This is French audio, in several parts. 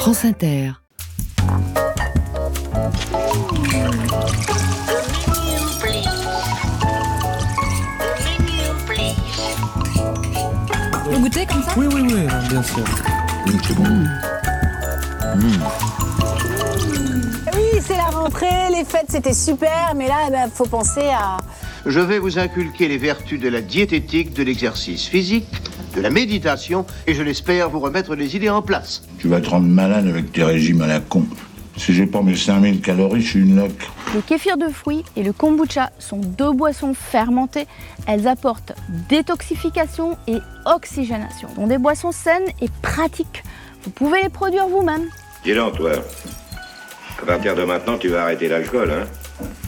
France Inter. Vous goûtez comme ça ? Oui, bien sûr. C'est bon. Oui, c'est la rentrée, les fêtes c'était super, mais là, faut penser à... Je vais vous inculquer les vertus de la diététique, de l'exercice physique, de la méditation, et je l'espère vous remettre les idées en place. Tu vas te rendre malade avec tes régimes à la con. Si j'ai pas mes 5000 calories, je suis une loque. Le kéfir de fruits et le kombucha sont deux boissons fermentées. Elles apportent détoxification et oxygénation. Ce sont des boissons saines et pratiques. Vous pouvez les produire vous-même. Dis donc, toi. À partir de maintenant, tu vas arrêter l'alcool, hein ? Compris ?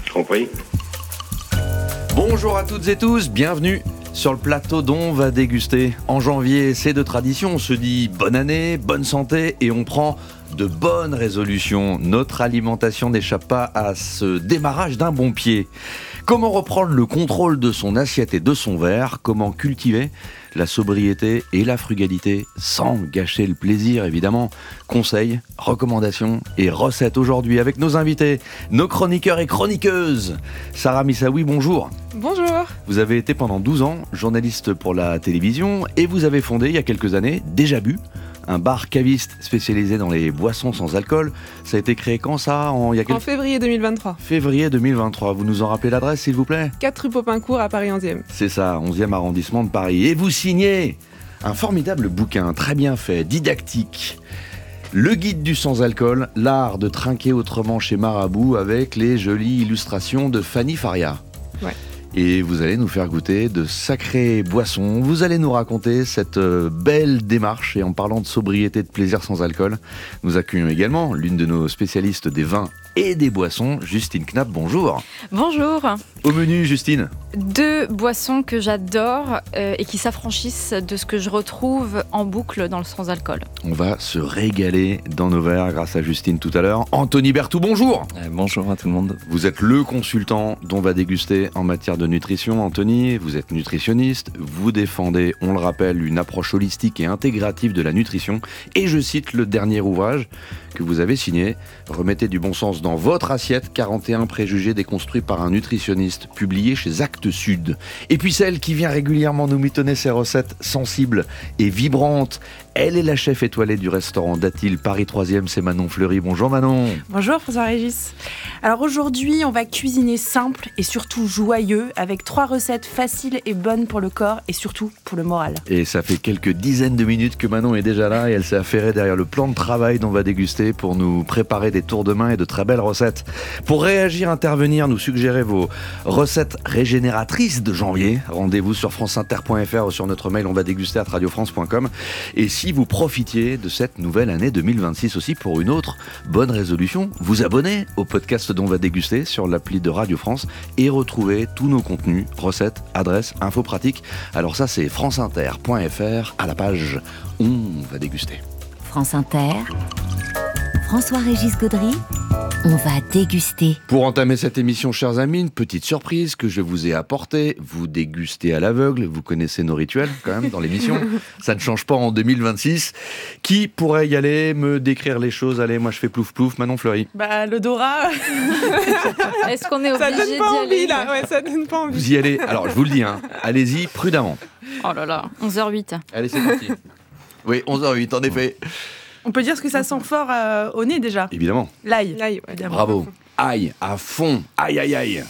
Bonjour à toutes et tous, bienvenue sur le plateau d'On va déguster. En janvier, c'est de tradition, on se dit bonne année, bonne santé et on prend de bonnes résolutions. Notre alimentation n'échappe pas à ce démarrage d'un bon pied. Comment reprendre le contrôle de son assiette et de son verre ? Comment cultiver la sobriété et la frugalité sans gâcher le plaisir, évidemment. Conseils, recommandations et recettes aujourd'hui avec nos invités, nos chroniqueurs et chroniqueuses. Sarah Missaoui, bonjour. Bonjour. Vous avez été pendant 12 ans journaliste pour la télévision et vous avez fondé il y a quelques années Déjà Bu, un bar caviste spécialisé dans les boissons sans alcool. Ça a été créé quand ça ? En février 2023. Février 2023. Vous nous en rappelez l'adresse, s'il vous plaît ? 4 rue Popincourt à Paris 11e. C'est ça, 11e arrondissement de Paris. Et vous signez un formidable bouquin, très bien fait, didactique. Le guide du sans-alcool, l'art de trinquer autrement chez Marabout, avec les jolies illustrations de Fanny Faria. Ouais. Et vous allez nous faire goûter de sacrées boissons. Vous allez nous raconter cette belle démarche. Et en parlant de sobriété et de plaisir sans alcool, nous accueillons également l'une de nos spécialistes des vins et des boissons, Justine Knapp. Bonjour. Bonjour. Au menu, Justine. 2 boissons que j'adore et qui s'affranchissent de ce que je retrouve en boucle dans le sans-alcool. On va se régaler dans nos verres grâce à Justine tout à l'heure. Anthony Berthoud, bonjour. Bonjour à tout le monde. Vous êtes le consultant dont va déguster en matière de nutrition, Anthony. Vous êtes nutritionniste. Vous défendez, on le rappelle, une approche holistique et intégrative de la nutrition. Et je cite le dernier ouvrage que vous avez signé, Remettez du bon sens dans votre assiette, 41 préjugés déconstruits par un nutritionniste, publié chez Actes Sud. Et puis celle qui vient régulièrement nous mitonner ses recettes sensibles et vibrantes. Elle est la chef étoilée du restaurant Datil Paris 3e, c'est Manon Fleury. Bonjour Manon. Bonjour François-Régis. Alors aujourd'hui, on va cuisiner simple et surtout joyeux avec 3 recettes faciles et bonnes pour le corps et surtout pour le moral. Et ça fait quelques dizaines de minutes que Manon est déjà là et elle s'est affairée derrière le plan de travail dont on va déguster pour nous préparer des tours de main et de très belles recettes. Pour réagir, intervenir, nous suggérer vos recettes régénératrices de janvier. Rendez-vous sur franceinter.fr ou sur notre mail onvadéguster@radiofrance.com. Et si vous profitiez de cette nouvelle année 2026 aussi pour une autre bonne résolution, vous abonnez au podcast d'On va déguster sur l'appli de Radio France et retrouver tous nos contenus, recettes, adresses, infos pratiques. Alors ça c'est franceinter.fr à la page On va déguster. France Inter. François-Régis Gaudry. On va déguster. Pour entamer cette émission, chers amis, une petite surprise que je vous ai apportée. Vous dégustez à l'aveugle, vous connaissez nos rituels quand même dans l'émission. Ça ne change pas en 2026. Qui pourrait y aller, me décrire les choses ? Allez, moi je fais plouf plouf. Manon Fleury. L'odorat. Est-ce qu'on est Ça obligé donne d'y pas envie aller là, ouais, ça donne pas envie. Vous y allez, alors je vous le dis, allez-y prudemment. Oh là là, 11h08. Allez, c'est parti. Oui, 11h08 en effet. On peut dire ce que ça sent fort au nez déjà. Évidemment. L'ail. Ouais. Bravo. Aïe, à fond. Aïe, aïe, aïe.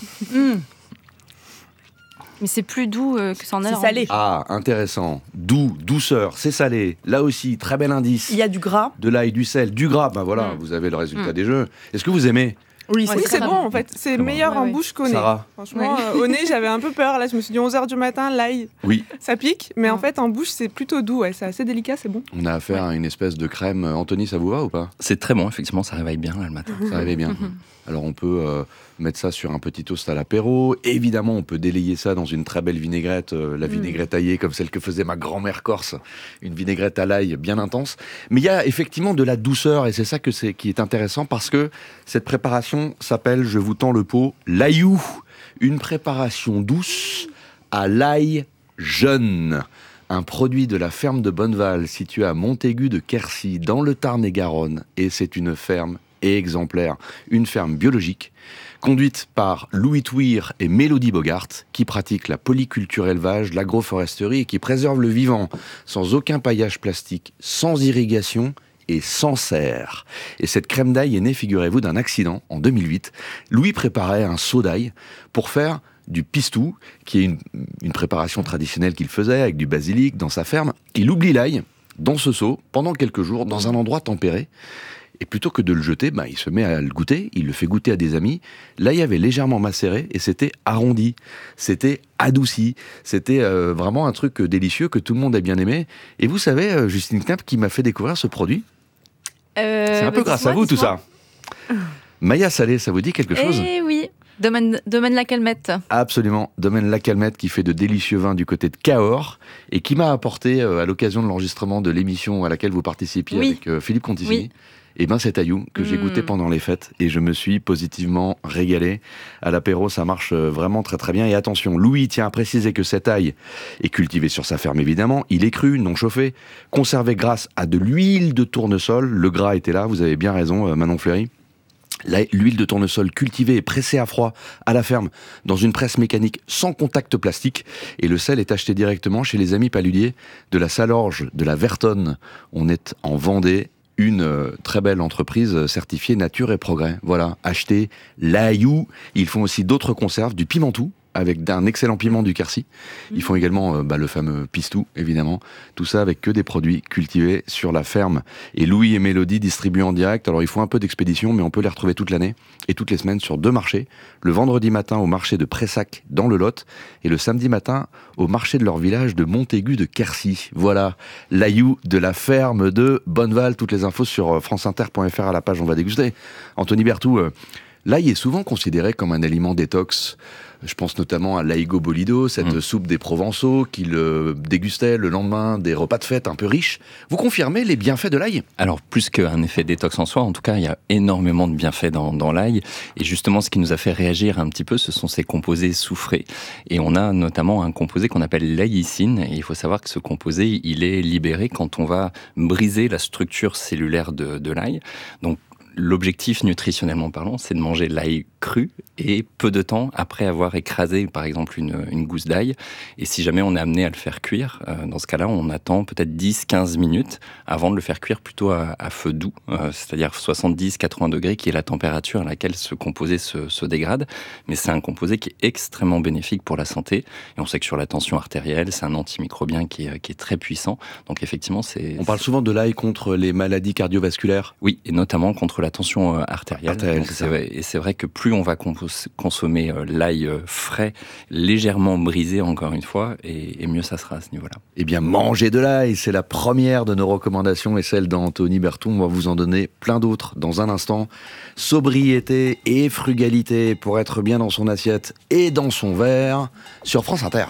Mais c'est plus doux que ça en est. C'est salé. Ah, intéressant. Doux, douceur, c'est salé. Là aussi, très bel indice. Il y a du gras. De l'ail, du sel, du gras. Ben voilà, vous avez le résultat des jeux. Est-ce que vous aimez ? Oui, C'est bon en fait. C'est meilleur en Ouais. bouche qu'au nez. Sarah ? Franchement, au nez, j'avais un peu peur. Là, je me suis dit 11h du matin, l'ail, Oui. ça pique. Mais en fait, en bouche, c'est plutôt doux. Ouais. C'est assez délicat, c'est bon. On a affaire à une espèce de crème. Anthony, ça vous va ou pas ? C'est très bon, effectivement, ça réveille bien là, le matin. Ça arrivait bien. Alors on peut mettre ça sur un petit toast à l'apéro. Évidemment, on peut délayer ça dans une très belle vinaigrette, la vinaigrette aillée comme celle que faisait ma grand-mère corse, une vinaigrette à l'ail bien intense. Mais il y a effectivement de la douceur et c'est ça qui est intéressant parce que cette préparation s'appelle, je vous tends le pot, l'aïou, une préparation douce à l'ail jeune. un produit de la ferme de Bonneval, située à Montaigu de Quercy, dans le Tarn-et-Garonne. Et c'est une ferme exemplaire, une ferme biologique, conduite par Louis Touir et Mélodie Bogart, qui pratiquent la polyculture élevage, l'agroforesterie et qui préservent le vivant, sans aucun paillage plastique, sans irrigation et sans serre. Et cette crème d'ail est née, figurez-vous, d'un accident en 2008. Louis préparait un seau d'ail pour faire du pistou, qui est une préparation traditionnelle qu'il faisait avec du basilic dans sa ferme. Il oublie l'ail dans ce seau pendant quelques jours, dans un endroit tempéré. Et plutôt que de le jeter, il se met à le goûter, il le fait goûter à des amis. L'ail avait légèrement macéré et c'était arrondi, c'était adouci. C'était vraiment un truc délicieux que tout le monde a bien aimé. Et vous savez, Justine Knapp qui m'a fait découvrir ce produit, c'est un peu grâce à vous tout ça. Maya Salé, ça vous dit quelque chose ? Eh oui, Domaine La Calmette. Absolument, Domaine La Calmette qui fait de délicieux vins du côté de Cahors et qui m'a apporté, à l'occasion de l'enregistrement de l'émission à laquelle vous participiez avec Philippe Contisini, cet aillou que j'ai goûté pendant les fêtes et je me suis positivement régalé. À l'apéro, ça marche vraiment très très bien. Et attention, Louis tient à préciser que cet ail est cultivé sur sa ferme évidemment. Il est cru, non chauffé, conservé grâce à de l'huile de tournesol. Le gras était là, vous avez bien raison Manon Fleury. L'huile de tournesol cultivée et pressée à froid à la ferme dans une presse mécanique sans contact plastique. Et le sel est acheté directement chez les amis paludiers de la Salorge, de la Vertonne. On est en Vendée. Une très belle entreprise certifiée Nature et Progrès. Voilà, achetez l'ailou. Ils font aussi d'autres conserves, du pimentou, avec d'un excellent piment du Quercy. Ils font également le fameux pistou, évidemment. Tout ça avec que des produits cultivés sur la ferme. Et Louis et Mélodie distribuent en direct. Alors il faut un peu d'expédition, mais on peut les retrouver toute l'année et toutes les semaines sur 2 marchés. Le vendredi matin au marché de Pressac, dans le Lot, et le samedi matin au marché de leur village de Montaigu de Quercy. Voilà, l'ailou de la ferme de Bonneval. Toutes les infos sur franceinter.fr à la page On va déguster. Anthony Berthoud, l'ail est souvent considéré comme un aliment détox. Je pense notamment à l'aigo bolido, cette soupe des Provençaux qu'ils dégustaient le lendemain des repas de fête un peu riches. Vous confirmez les bienfaits de l'ail ? Alors, plus qu'un effet détox en soi, en tout cas, il y a énormément de bienfaits dans l'ail. Et justement, ce qui nous a fait réagir un petit peu, ce sont ces composés soufrés. Et on a notamment un composé qu'on appelle l'aillicine. Et il faut savoir que ce composé, il est libéré quand on va briser la structure cellulaire de l'ail. Donc, l'objectif, nutritionnellement parlant, c'est de manger l'ail cru et peu de temps après avoir écrasé, par exemple, une gousse d'ail. Et si jamais on est amené à le faire cuire, dans ce cas-là, on attend peut-être 10-15 minutes avant de le faire cuire plutôt à feu doux, c'est-à-dire 70-80 degrés, qui est la température à laquelle ce composé se dégrade. Mais c'est un composé qui est extrêmement bénéfique pour la santé. Et on sait que sur la tension artérielle, c'est un antimicrobien qui est très puissant. Donc effectivement, On parle souvent de l'ail contre les maladies cardiovasculaires. Oui, et notamment contre la tension artérielle. Donc c'est vrai que plus on va consommer l'ail frais, légèrement brisé encore une fois, et mieux ça sera à ce niveau-là. Eh bien, manger de l'ail, c'est la première de nos recommandations et celle d'Anthony Berthoud. On va vous en donner plein d'autres dans un instant. Sobriété et frugalité pour être bien dans son assiette et dans son verre sur France Inter.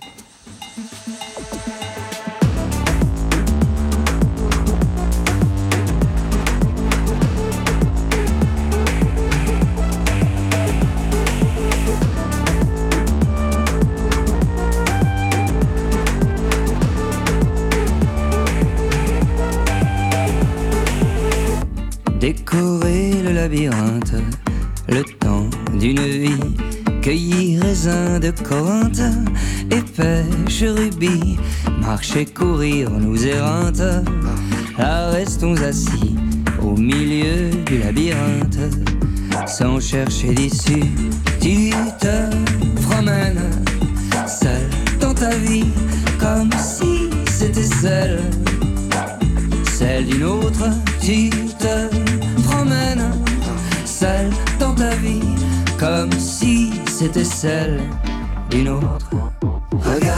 Décorer le labyrinthe, le temps d'une vie, cueillir raisins de Corinthe et pêche rubis, marcher, courir, nous errantes, là restons assis au milieu du labyrinthe, sans chercher d'issue. Tu te promènes seul dans ta vie, comme si c'était celle d'une autre. Tu te promènes seul dans ta vie, comme si c'était celle d'une autre. Regarde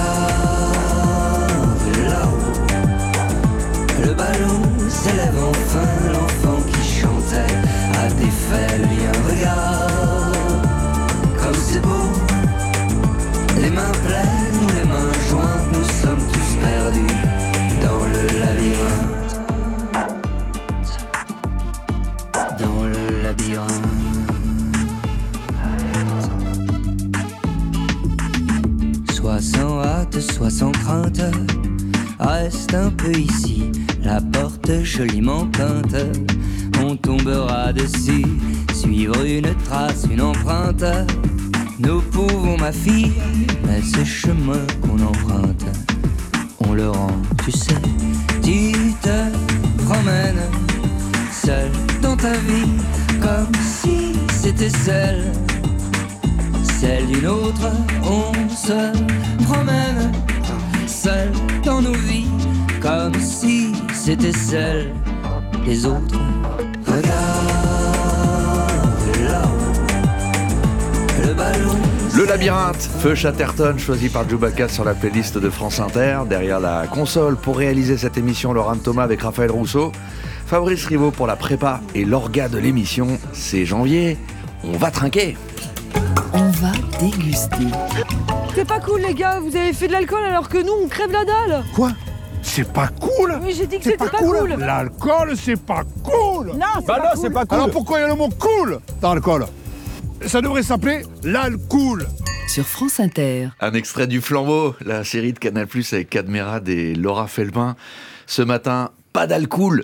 là-haut, le ballon s'élève enfin, l'enfant qui chantait a défait le lien. Regarde comme c'est beau, les mains pleines ou les mains jointes, nous sommes tous perdus dans le labyrinthe. Dans le labyrinthe. Soit sans hâte, soit sans crainte, reste un peu ici, la porte joliment peinte. On tombera dessus, suivre une trace, une empreinte. Nous pouvons, ma fille, mais ce chemin qu'on emprunte, on le rend, tu sais. Tu te promènes seul dans ta vie, comme si c'était celle d'une autre. On se promène seul dans nos vies, comme si c'était celle des autres. Regarde là-haut, le ballon. Le labyrinthe, Feu Chatterton, choisi par Chewbacca sur la playlist de France Inter. Derrière la console, pour réaliser cette émission, Laurent Thomas avec Raphaël Rousseau. Fabrice Rivaud pour la prépa et l'orga de l'émission. C'est janvier, on va trinquer. On va déguster. C'est pas cool les gars, vous avez fait de l'alcool alors que nous on crève la dalle. Quoi ? C'est pas cool. Oui, j'ai dit que c'était pas cool. L'alcool, c'est pas cool. Non, c'est pas cool. C'est pas cool. Alors pourquoi il y a le mot cool dans l'alcool ? Ça devrait s'appeler l'alcool. Sur France Inter. Un extrait du Flambeau, la série de Canal+ avec Cadmerade et Laura Felpin. Ce matin, pas d'alcool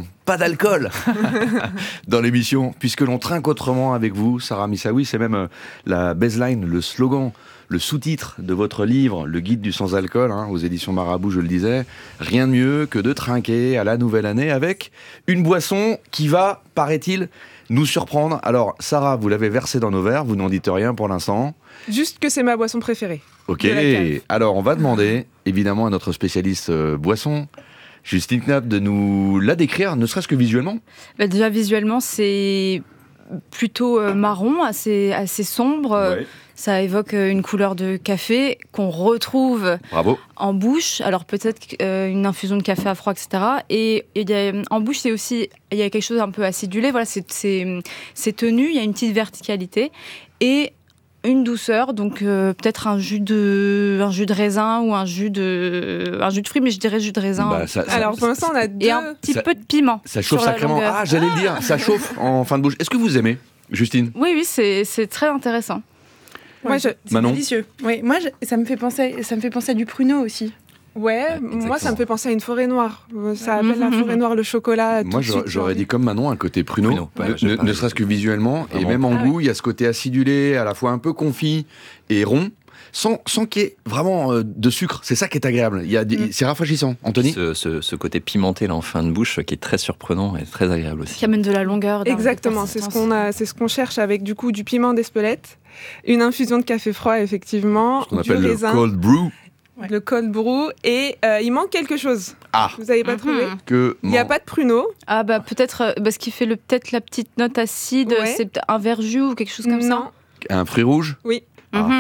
dans l'émission, puisque l'on trinque autrement avec vous, Sarah Missaoui. C'est même la baseline, le slogan, le sous-titre de votre livre, Le Guide du sans-alcool, aux éditions Marabout, je le disais. Rien de mieux que de trinquer à la nouvelle année avec une boisson qui va, paraît-il, nous surprendre. Alors, Sarah, vous l'avez versée dans nos verres, vous n'en dites rien pour l'instant. Juste que c'est ma boisson préférée. Ok, alors on va demander, évidemment, à notre spécialiste boisson, Justine Knapp, de nous la décrire, ne serait-ce que visuellement. Déjà, visuellement, c'est plutôt marron, assez sombre. Ouais. Ça évoque une couleur de café qu'on retrouve en bouche. Alors peut-être une infusion de café à froid, etc. Et en bouche, il y a quelque chose un peu acidulé. Voilà, c'est tenu, il y a une petite verticalité. Et une douceur, donc peut-être un jus de raisin ou un jus de fruits, mais je dirais jus de raisin. Alors pour l'instant, on a deux. Et un petit peu de piment. Ça chauffe sacrément. Ah, j'allais le dire, ça chauffe en fin de bouche. Est-ce que vous aimez, Justine ? Oui, c'est très intéressant. Moi, c'est délicieux. Oui, moi, ça me fait penser à du pruneau aussi. Ouais, moi ça me fait penser à une forêt noire. Ça appelle la forêt noire, le chocolat. Moi j'aurais dit comme Manon un côté pruneau, ne serait-ce que visuellement, et même en goût, il y a ce côté acidulé, à la fois un peu confit et rond, sans qu'il y ait vraiment de sucre. C'est ça qui est agréable. C'est rafraîchissant. Anthony ? Ce côté pimenté là, en fin de bouche qui est très surprenant et très agréable aussi. Qui amène de la longueur. Exactement, c'est ce qu'on cherche avec du coup du piment d'Espelette, une infusion de café froid effectivement, ce qu'on appelle le cold brew. Ouais. Le cold brew, et il manque quelque chose. Ah. Vous n'avez pas trouvé ? Il n'y a pas de pruneau. Ah bah peut-être, ce qui fait peut-être la petite note acide, c'est un verjus ou quelque chose comme ça. Un fruit rouge ? Oui. Cerise ?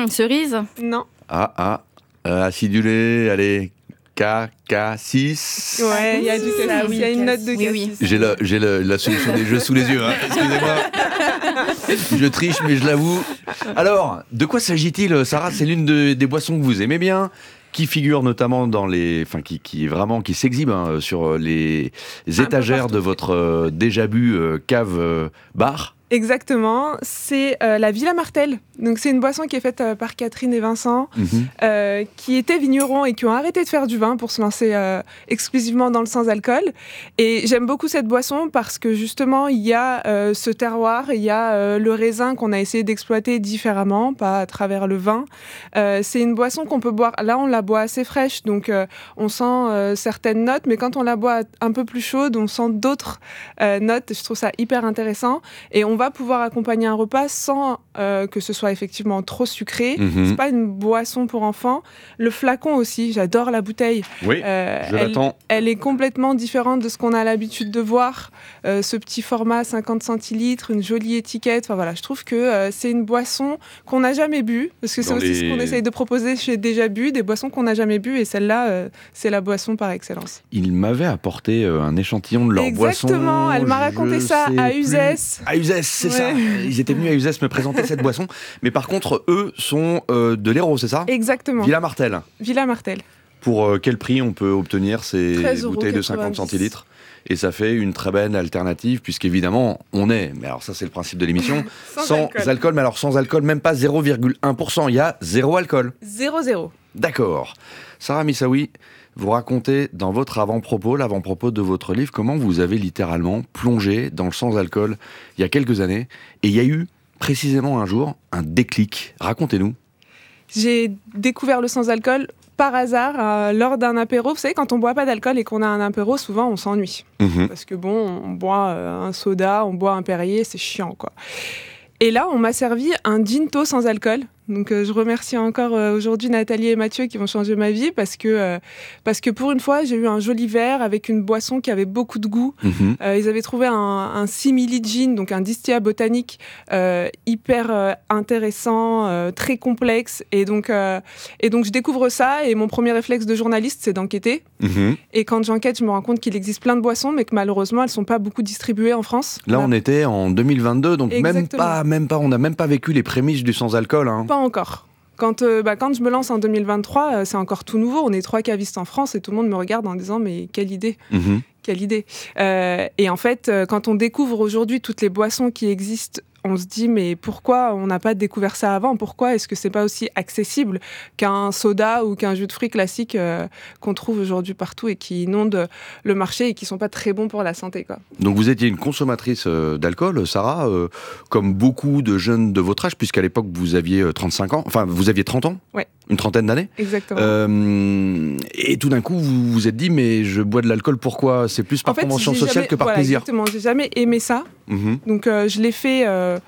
Non. Acidulé, allez, K6. Ouais, il y a du cassis, il y a une note de cassis. J'ai la solution des jeux sous les yeux, excusez-moi. Je triche, mais je l'avoue. Alors, de quoi s'agit-il, Sarah ? C'est l'une des boissons que vous aimez bien, qui figure notamment dans qui s'exhibe sur les étagères de votre déjà bu cave bar. Exactement, c'est la Villa Martel. Donc c'est une boisson qui est faite par Catherine et Vincent, qui étaient vignerons et qui ont arrêté de faire du vin pour se lancer exclusivement dans le sans-alcool. Et j'aime beaucoup cette boisson parce que justement il y a ce terroir, il y a le raisin qu'on a essayé d'exploiter différemment, pas à travers le vin. C'est une boisson qu'on peut boire. Là on la boit assez fraîche, donc on sent certaines notes, mais quand on la boit un peu plus chaude, on sent d'autres notes. Je trouve ça hyper intéressant. Et on va pouvoir accompagner un repas sans que ce soit effectivement trop sucré. C'est pas une boisson pour enfants. Le flacon aussi, j'adore la bouteille. Oui, je l'attends. Elle est complètement différente de ce qu'on a l'habitude de voir. Ce petit format 50 centilitres, une jolie étiquette. Enfin voilà, je trouve que c'est une boisson qu'on n'a jamais bu, parce que c'est aussi ce qu'on essaye de proposer chez Déjà Bu, des boissons qu'on n'a jamais bu, et celle-là, c'est la boisson par excellence. Ils m'avaient apporté un échantillon de leur boisson. Exactement, elle m'a raconté ça à Uzès. À Uzès, c'est ça. Ils étaient venus à Uzès me présenter cette boisson. Mais par contre, eux sont de l'Hérault, c'est ça ? Exactement. Villa Martel. Villa Martel. Pour quel prix on peut obtenir ces bouteilles de 50 90. centilitres ? Et ça fait une très belle alternative, puisqu'évidemment, on est, mais alors ça c'est le principe de l'émission, sans alcool. Mais alors sans alcool, même pas 0,1%, il y a 0 alcool. 0,0. D'accord. Sarah Missaoui, Vous racontez dans votre l'avant-propos de votre livre, comment vous avez littéralement plongé dans le sans-alcool il y a quelques années. Et il y a eu précisément un jour un déclic. Racontez-nous. J'ai découvert le sans-alcool par hasard lors d'un apéro. Vous savez, quand on boit pas d'alcool et qu'on a un apéro, souvent on s'ennuie. Parce que on boit un soda, on boit un Perrier, c'est chiant, quoi. Et là, on m'a servi un ginto sans alcool. Donc, je remercie encore aujourd'hui Nathalie et Mathieu qui vont changer ma vie parce que pour une fois, j'ai eu un joli verre avec une boisson qui avait beaucoup de goût. Ils avaient trouvé un simili gin, donc un distillat botanique hyper intéressant, très complexe. Et donc, je découvre ça et mon premier réflexe de journaliste, c'est d'enquêter. Et quand j'enquête, je me rends compte qu'il existe plein de boissons, mais que malheureusement, elles ne sont pas beaucoup distribuées en France. Là, on était en 2022, donc même pas, on n'a même pas vécu les prémices du sans-alcool. Pas encore. Quand je me lance en 2023, c'est encore tout nouveau. On est 3 cavistes en France et tout le monde me regarde en disant « mais quelle idée Quelle idée !» Et en fait, quand on découvre aujourd'hui toutes les boissons qui existent, on se dit mais pourquoi on n'a pas découvert ça avant ? Pourquoi est-ce que c'est pas aussi accessible qu'un soda ou qu'un jus de fruits classique qu'on trouve aujourd'hui partout et qui inondent le marché et qui sont pas très bons pour la santé, quoi. Donc vous étiez une consommatrice d'alcool, Sarah, comme beaucoup de jeunes de votre âge, puisqu'à l'époque vous aviez 35 ans, enfin vous aviez 30 ans ? Ouais. Une trentaine d'années ? Exactement. Et tout d'un coup, vous vous êtes dit, mais je bois de l'alcool, pourquoi ? C'est plus par convention sociale que par plaisir. Exactement, j'ai jamais aimé ça. Donc je l'ai fait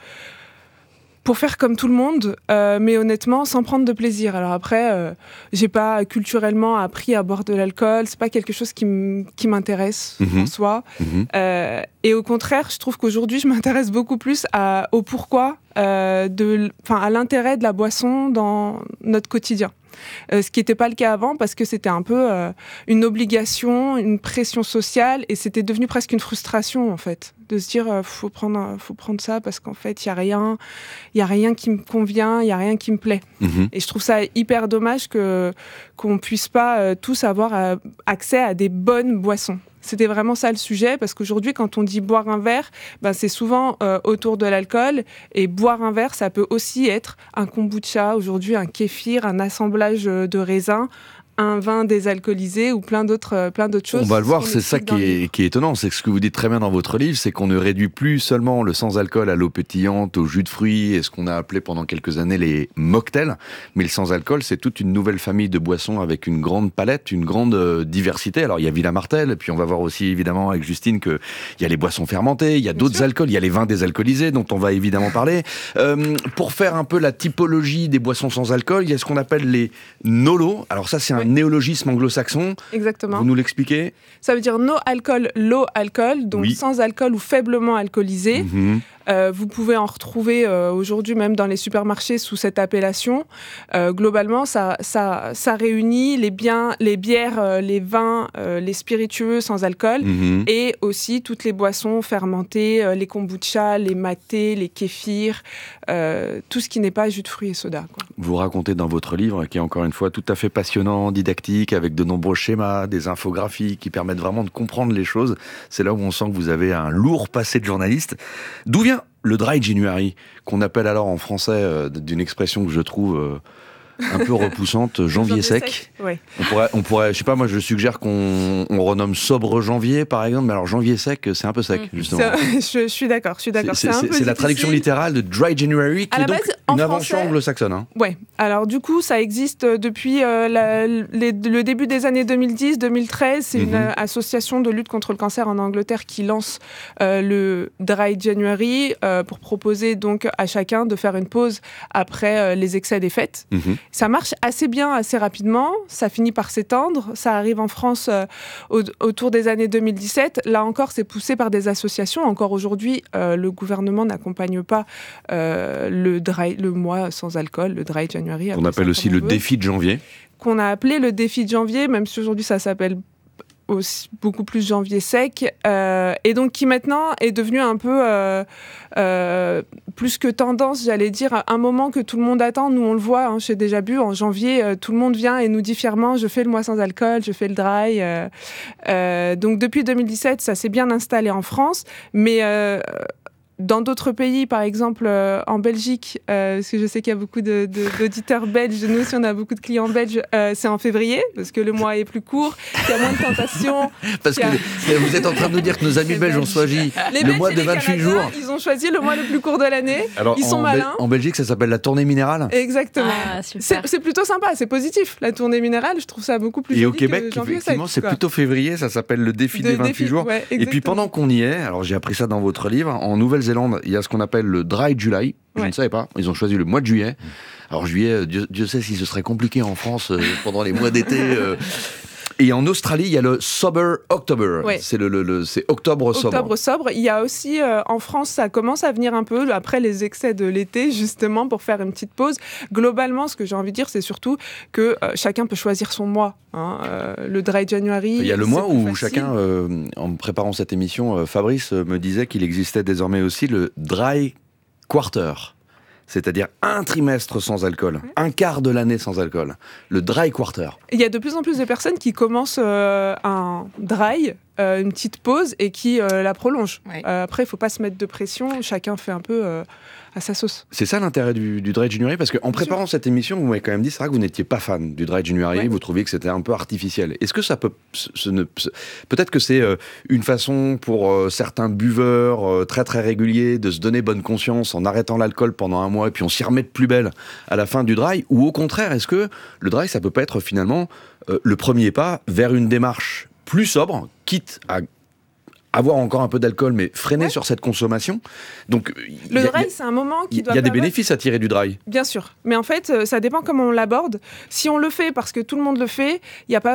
pour faire comme tout le monde, mais honnêtement, sans prendre de plaisir. Alors après, j'ai pas culturellement appris à boire de l'alcool, c'est pas quelque chose qui m'intéresse en soi. Et au contraire, je trouve qu'aujourd'hui, je m'intéresse beaucoup plus au pourquoi, à l'intérêt de la boisson dans notre quotidien. Ce qui n'était pas le cas avant parce que c'était un peu une obligation, une pression sociale et c'était devenu presque une frustration en fait, de se dire faut prendre ça parce qu'en fait il y a rien qui me convient, il y a rien qui me plaît. Et je trouve ça hyper dommage qu'on puisse pas tous avoir accès à des bonnes boissons. C'était vraiment ça le sujet, parce qu'aujourd'hui, quand on dit boire un verre, c'est souvent autour de l'alcool. Et boire un verre, ça peut aussi être un kombucha, aujourd'hui un kéfir, un assemblage de raisins, un vin désalcoolisé ou plein d'autres choses. On va le voir, c'est ça qui est étonnant. C'est que ce que vous dites très bien dans votre livre, c'est qu'on ne réduit plus seulement le sans-alcool à l'eau pétillante, au jus de fruits et ce qu'on a appelé pendant quelques années les mocktails. Mais le sans-alcool, c'est toute une nouvelle famille de boissons avec une grande palette, une grande diversité. Alors il y a Villa Martel, et puis on va voir aussi évidemment avec Justine qu'il y a les boissons fermentées, il y a d'autres alcools, il y a les vins désalcoolisés dont on va évidemment parler. Pour faire un peu la typologie des boissons sans alcool, il y a ce qu'on appelle les NOLO. Alors ça, c'est un néologisme anglo-saxon. Exactement. Vous nous l'expliquez ? Ça veut dire no alcool, low alcool, donc sans alcool ou faiblement alcoolisé. Vous pouvez en retrouver aujourd'hui même dans les supermarchés sous cette appellation. Globalement, ça réunit les bières, les vins, les spiritueux sans alcool et aussi toutes les boissons fermentées, les kombucha, les matés, les kéfirs, tout ce qui n'est pas jus de fruits et soda, quoi. Vous racontez dans votre livre, qui est encore une fois tout à fait passionnant, didactique, avec de nombreux schémas, des infographies qui permettent vraiment de comprendre les choses. C'est là où on sent que vous avez un lourd passé de journaliste. D'où vient le dry January, qu'on appelle alors en français, d'une expression que je trouve un peu repoussante, janvier sec. Ouais. On pourrait, je sais pas, moi je suggère qu'on renomme sobre janvier par exemple, mais alors janvier sec, c'est un peu sec, justement. Je suis d'accord. C'est la traduction littérale de dry January, qui est donc une invention anglo-saxonne. Hein. Ouais. Alors du coup, ça existe depuis le début des années 2010-2013. C'est une association de lutte contre le cancer en Angleterre qui lance le dry January pour proposer donc à chacun de faire une pause après les excès des fêtes. Ça marche assez bien, assez rapidement. Ça finit par s'étendre. Ça arrive en France autour des années 2017. Là encore, c'est poussé par des associations. Encore aujourd'hui, le gouvernement n'accompagne pas le mois sans alcool, le dry January. On appelle aussi le défi de janvier. Qu'on a appelé le défi de janvier, même si aujourd'hui ça s'appelle aussi beaucoup plus janvier sec, et donc qui maintenant est devenu un peu plus que tendance, j'allais dire, un moment que tout le monde attend. Nous on le voit chez Déjà Bu, en janvier, tout le monde vient et nous dit fièrement je fais le mois sans alcool, je fais le dry. Donc depuis 2017 ça s'est bien installé en France, mais dans d'autres pays, par exemple en Belgique, parce que je sais qu'il y a beaucoup d'auditeurs belges, nous aussi on a beaucoup de clients belges, c'est en février, parce que le mois est plus court, qu'il y a moins de tentations. Parce que vous êtes en train de nous dire que nos amis belges ont choisi le mois de 28 Canadiens, jours. Ils ont choisi le mois le plus court de l'année. Alors, ils sont malins. En Belgique, ça s'appelle la tournée minérale. Exactement. C'est plutôt sympa, c'est positif. La tournée minérale, je trouve ça beaucoup plus. Et au Québec, effectivement, c'est plutôt février, ça s'appelle le défi des 28 jours. Ouais, et puis pendant qu'on y est, alors j'ai appris ça dans votre livre, en Nouvelle-Zélande, il y a ce qu'on appelle le Dry July. Je ne savais pas. Ils ont choisi le mois de juillet. Alors juillet, Dieu sait si ce serait compliqué en France pendant les mois d'été. Et en Australie, il y a le Sober October. Ouais. C'est octobre sobre. Octobre sobre. Il y a aussi, en France, ça commence à venir un peu après les excès de l'été, justement, pour faire une petite pause. Globalement, ce que j'ai envie de dire, c'est surtout que chacun peut choisir son mois. Le Dry January. Il y a le mois où chacun, en préparant cette émission, Fabrice me disait qu'il existait désormais aussi le Dry Quarter. C'est-à-dire un trimestre sans alcool, un quart de l'année sans alcool, le dry quarter. Il y a de plus en plus de personnes qui commencent un dry, une petite pause, et qui la prolongent. Ouais. Après, il ne faut pas se mettre de pression, chacun fait un peu à sa sauce. C'est ça l'intérêt du Dry January, parce qu'en préparant cette émission, vous m'avez quand même dit, c'est vrai que vous n'étiez pas fan du Dry January, vous trouviez que c'était un peu artificiel. Est-ce que ça peut... Peut-être que c'est une façon pour certains buveurs très très réguliers de se donner bonne conscience en arrêtant l'alcool pendant un mois et puis on s'y remet de plus belle à la fin du Dry, ou au contraire, est-ce que le Dry, ça peut pas être finalement le premier pas vers une démarche plus sobre, quitte à avoir encore un peu d'alcool, mais freiner sur cette consommation. Donc, le dry, c'est un moment qui doit... Il y a des bénéfices à tirer du dry. Bien sûr. Mais en fait, ça dépend comment on l'aborde. Si on le fait parce que tout le monde le fait, il n'y a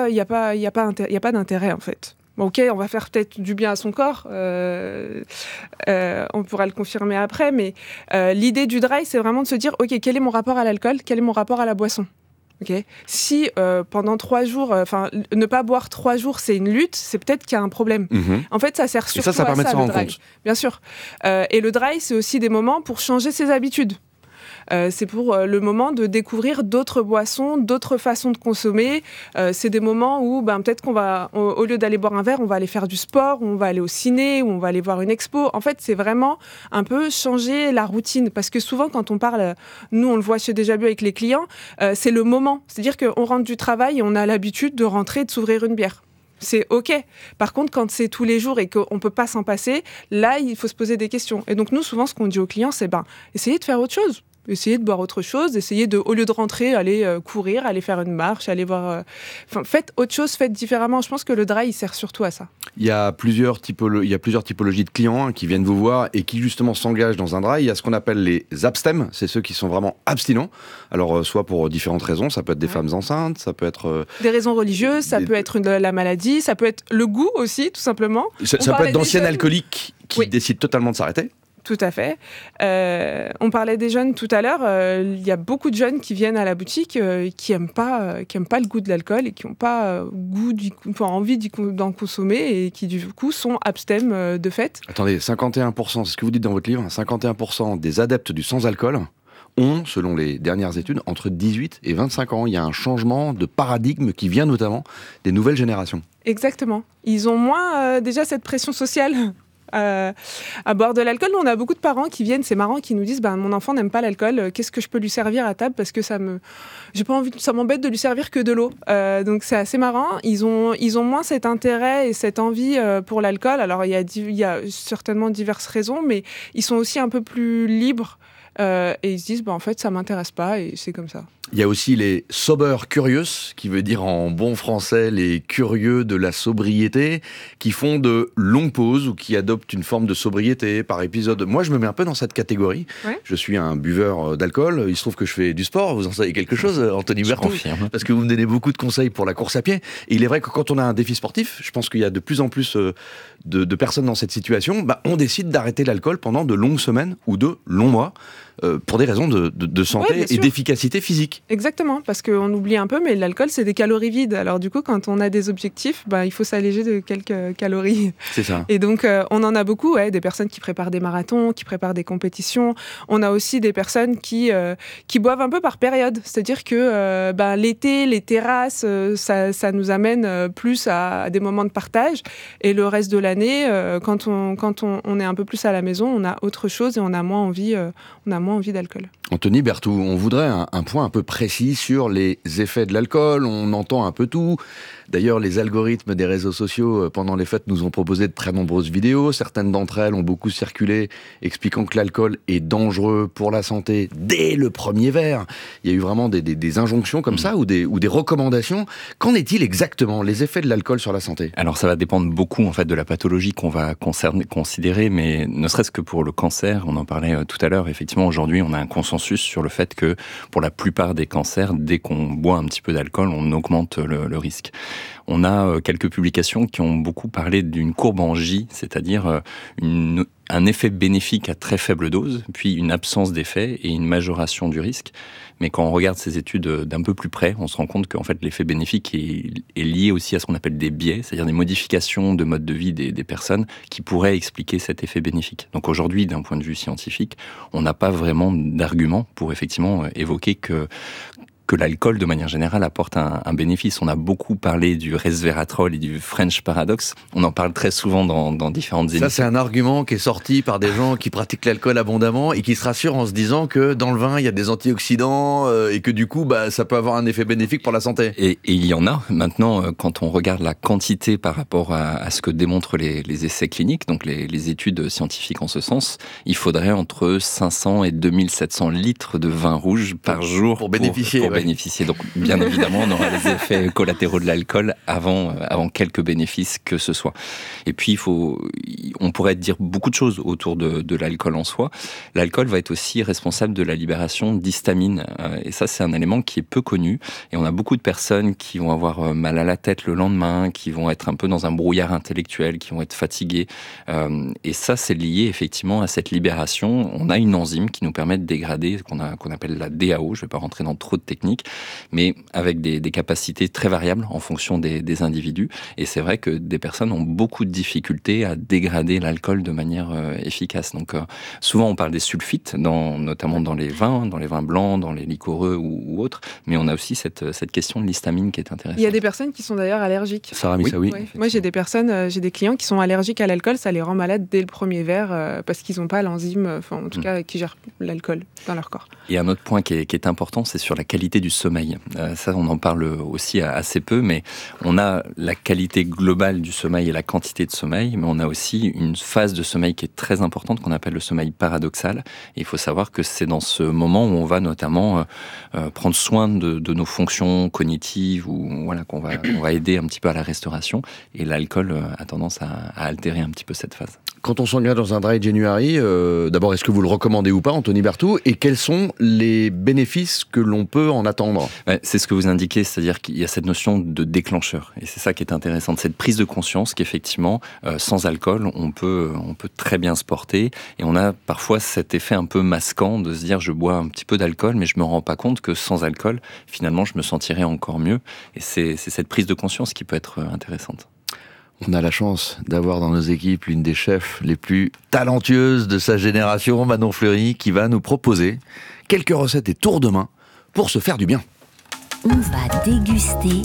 pas d'intérêt, en fait. Bon, ok, on va faire peut-être du bien à son corps, on pourra le confirmer après, mais l'idée du dry, c'est vraiment de se dire, ok, quel est mon rapport à l'alcool, quel est mon rapport à la boisson ? Okay. Si pendant 3 jours, ne pas boire 3 jours, c'est une lutte, c'est peut-être qu'il y a un problème. En fait, ça sert surtout à ça, permet de s'en rendre compte. Bien sûr. Et le dry, c'est aussi des moments pour changer ses habitudes. C'est pour le moment de découvrir d'autres boissons, d'autres façons de consommer. C'est des moments où peut-être qu'on va, au lieu d'aller boire un verre, on va aller faire du sport, ou on va aller au ciné, ou on va aller voir une expo. En fait, c'est vraiment un peu changer la routine. Parce que souvent, quand on parle, nous, on le voit chez Déjà Bu avec les clients, c'est le moment. C'est-à-dire qu'on rentre du travail et on a l'habitude de rentrer et de s'ouvrir une bière. C'est OK. Par contre, quand c'est tous les jours et qu'on ne peut pas s'en passer, là, il faut se poser des questions. Et donc, nous, souvent, ce qu'on dit aux clients, c'est essayez de faire autre chose. Essayez de boire autre chose, essayez de, au lieu de rentrer, aller courir, aller faire une marche, aller voir... faites autre chose, faites différemment. Je pense que le dry, il sert surtout à ça. Il y a plusieurs typologies de clients qui viennent vous voir et qui justement s'engagent dans un dry. Il y a ce qu'on appelle les abstèmes, c'est ceux qui sont vraiment abstinents. Alors, soit pour différentes raisons, ça peut être des femmes enceintes, ça peut être... des raisons religieuses, ça peut être la maladie, ça peut être le goût aussi, tout simplement. Ça peut être d'anciens alcooliques qui décident totalement de s'arrêter. Tout à fait. On parlait des jeunes tout à l'heure. Il y a beaucoup de jeunes qui viennent à la boutique qui aiment pas le goût de l'alcool et qui n'ont pas envie d'en consommer et qui du coup sont abstèmes de fait. Attendez, 51%, c'est ce que vous dites dans votre livre, 51% des adeptes du sans-alcool ont, selon les dernières études, entre 18 et 25 ans. Il y a un changement de paradigme qui vient notamment des nouvelles générations. Exactement. Ils ont moins déjà cette pression sociale à boire de l'alcool. Nous, on a beaucoup de parents qui viennent, c'est marrant, qui nous disent mon enfant n'aime pas l'alcool, qu'est-ce que je peux lui servir à table parce que ça m'embête de lui servir que de l'eau. Donc c'est assez marrant. Ils ont moins cet intérêt et cette envie pour l'alcool. Alors il y a certainement diverses raisons, mais ils sont aussi un peu plus libres et ils se disent en fait ça m'intéresse pas et c'est comme ça. Il y a aussi les sober curious, qui veut dire en bon français les curieux de la sobriété, qui font de longues pauses ou qui adoptent une forme de sobriété par épisode. Moi, je me mets un peu dans cette catégorie. Ouais. Je suis un buveur d'alcool. Il se trouve que je fais du sport. Vous en savez quelque chose, Anthony Berthoud ? Parce que vous me donnez beaucoup de conseils pour la course à pied. Et il est vrai que quand on a un défi sportif, je pense qu'il y a de plus en plus de personnes dans cette situation, on décide d'arrêter l'alcool pendant de longues semaines ou de longs mois pour des raisons de santé et d'efficacité physique. Exactement, parce qu'on oublie un peu, mais l'alcool, c'est des calories vides. Alors du coup, quand on a des objectifs, il faut s'alléger de quelques calories. C'est ça. Et donc, on en a beaucoup, des personnes qui préparent des marathons, qui préparent des compétitions. On a aussi des personnes qui boivent un peu par période. C'est-à-dire que l'été, les terrasses, ça nous amène plus à des moments de partage. Et le reste de l'année, quand on est un peu plus à la maison, on a autre chose et on a moins envie d'alcool. Anthony Berthoud, on voudrait un point un peu précis sur les effets de l'alcool. On entend un peu tout. D'ailleurs, les algorithmes des réseaux sociaux, pendant les fêtes, nous ont proposé de très nombreuses vidéos. Certaines d'entre elles ont beaucoup circulé, expliquant que l'alcool est dangereux pour la santé dès le premier verre. Il y a eu vraiment des injonctions comme ça ou des recommandations. Qu'en est-il exactement, les effets de l'alcool sur la santé ? Alors, ça va dépendre beaucoup en fait de la pathologie qu'on va considérer, mais ne serait-ce que pour le cancer, on en parlait tout à l'heure. Effectivement, aujourd'hui, on a un consensus sur le fait que pour la plupart des cancers, dès qu'on boit un petit peu d'alcool, on augmente le risque. On a quelques publications qui ont beaucoup parlé d'une courbe en J, c'est-à-dire un effet bénéfique à très faible dose, puis une absence d'effet et une majoration du risque. Mais quand on regarde ces études d'un peu plus près, on se rend compte qu'en fait l'effet bénéfique est lié aussi à ce qu'on appelle des biais, c'est-à-dire des modifications de mode de vie des personnes qui pourraient expliquer cet effet bénéfique. Donc aujourd'hui, d'un point de vue scientifique, on n'a pas vraiment d'argument pour effectivement évoquer que l'alcool, de manière générale, apporte un bénéfice. On a beaucoup parlé du resveratrol et du French paradox. On en parle très souvent dans différentes émissions. Ça, c'est un argument qui est sorti par des gens qui pratiquent l'alcool abondamment et qui se rassurent en se disant que dans le vin, il y a des antioxydants et que du coup, ça peut avoir un effet bénéfique pour la santé. Et il y en a. Maintenant, quand on regarde la quantité par rapport à ce que démontrent les essais cliniques, donc les études scientifiques en ce sens, il faudrait entre 500 et 2700 litres de vin rouge par jour pour bénéficier. Donc, bien évidemment, on aura les effets collatéraux de l'alcool avant quelques bénéfices que ce soit. Et puis, on pourrait dire beaucoup de choses autour de l'alcool en soi. L'alcool va être aussi responsable de la libération d'histamine. Et ça, c'est un élément qui est peu connu. Et on a beaucoup de personnes qui vont avoir mal à la tête le lendemain, qui vont être un peu dans un brouillard intellectuel, qui vont être fatiguées. Et ça, c'est lié effectivement à cette libération. On a une enzyme qui nous permet de dégrader, qu'on appelle la DAO. Je ne vais pas rentrer dans trop de techniques, mais avec des capacités très variables en fonction des individus. Et c'est vrai que des personnes ont beaucoup de difficultés à dégrader l'alcool de manière efficace. Donc souvent on parle des sulfites, notamment dans les vins blancs, dans les liquoreux ou autres, mais on a aussi cette question de l'histamine qui est intéressante. Il y a des personnes qui sont d'ailleurs allergiques. Sarah Missaoui. Oui. Moi j'ai des clients qui sont allergiques à l'alcool, ça les rend malades dès le premier verre parce qu'ils n'ont pas l'enzyme, en tout cas qui gère l'alcool dans leur corps. Et un autre point qui est important, c'est sur la qualité du sommeil. Ça, on en parle aussi assez peu, mais on a la qualité globale du sommeil et la quantité de sommeil, mais on a aussi une phase de sommeil qui est très importante, qu'on appelle le sommeil paradoxal. Et il faut savoir que c'est dans ce moment où on va notamment prendre soin de nos fonctions cognitives, ou voilà, qu'on va aider un petit peu à la restauration. Et l'alcool a tendance à altérer un petit peu cette phase. Quand on s'engage dans un dry January, d'abord, est-ce que vous le recommandez ou pas, Anthony Berthoud, et quels sont les bénéfices que l'on peut en attendre ? C'est ce que vous indiquez, c'est-à-dire qu'il y a cette notion de déclencheur, et c'est ça qui est intéressant, cette prise de conscience qu'effectivement, sans alcool, on peut très bien se porter, et on a parfois cet effet un peu masquant de se dire je bois un petit peu d'alcool, mais je me rends pas compte que sans alcool, finalement, je me sentirais encore mieux, et c'est cette prise de conscience qui peut être intéressante. On a la chance d'avoir dans nos équipes l'une des chefs les plus talentueuses de sa génération, Manon Fleury, qui va nous proposer quelques recettes et tours de main pour se faire du bien. On va déguster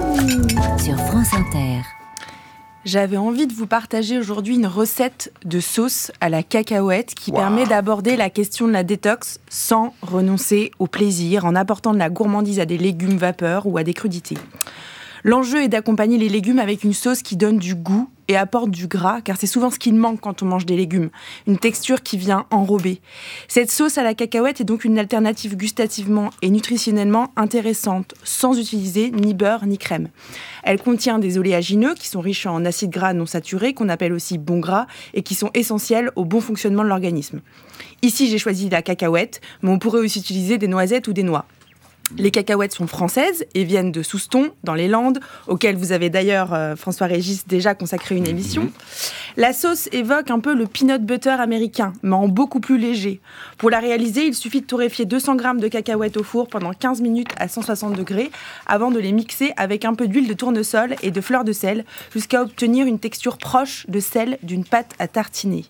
sur France Inter. J'avais envie de vous partager aujourd'hui une recette de sauce à la cacahuète qui permet d'aborder la question de la détox sans renoncer au plaisir, en apportant de la gourmandise à des légumes vapeur ou à des crudités. L'enjeu est d'accompagner les légumes avec une sauce qui donne du goût et apporte du gras, car c'est souvent ce qu'il manque quand on mange des légumes, une texture qui vient enrober. Cette sauce à la cacahuète est donc une alternative gustativement et nutritionnellement intéressante, sans utiliser ni beurre ni crème. Elle contient des oléagineux qui sont riches en acides gras non saturés, qu'on appelle aussi bons gras, et qui sont essentiels au bon fonctionnement de l'organisme. Ici, j'ai choisi la cacahuète, mais on pourrait aussi utiliser des noisettes ou des noix. Les cacahuètes sont françaises et viennent de Souston, dans les Landes, auquel vous avez d'ailleurs, François Régis, déjà consacré une émission. La sauce évoque un peu le peanut butter américain, mais en beaucoup plus léger. Pour la réaliser, il suffit de torréfier 200 g de cacahuètes au four pendant 15 minutes à 160 degrés, avant de les mixer avec un peu d'huile de tournesol et de fleurs de sel, jusqu'à obtenir une texture proche de celle d'une pâte à tartiner.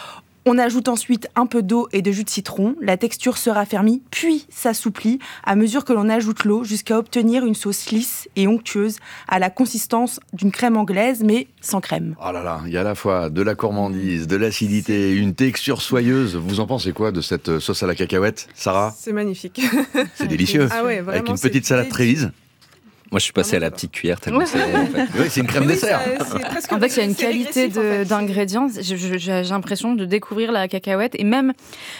On ajoute ensuite un peu d'eau et de jus de citron, la texture se raffermit, puis s'assouplit à mesure que l'on ajoute l'eau jusqu'à obtenir une sauce lisse et onctueuse à la consistance d'une crème anglaise, mais sans crème. Oh là là, il y a à la fois de la gourmandise, de l'acidité, une texture soyeuse. Vous en pensez quoi de cette sauce à la cacahuète, Sarah ? C'est magnifique. C'est délicieux. Ah ouais, vraiment, avec une petite salade Trévise. Moi, je suis passé à la petite cuillère tellement c'est... Oui, c'est une crème dessert. En fait, il y a une qualité d'ingrédients. J'ai l'impression de découvrir la cacahuète et même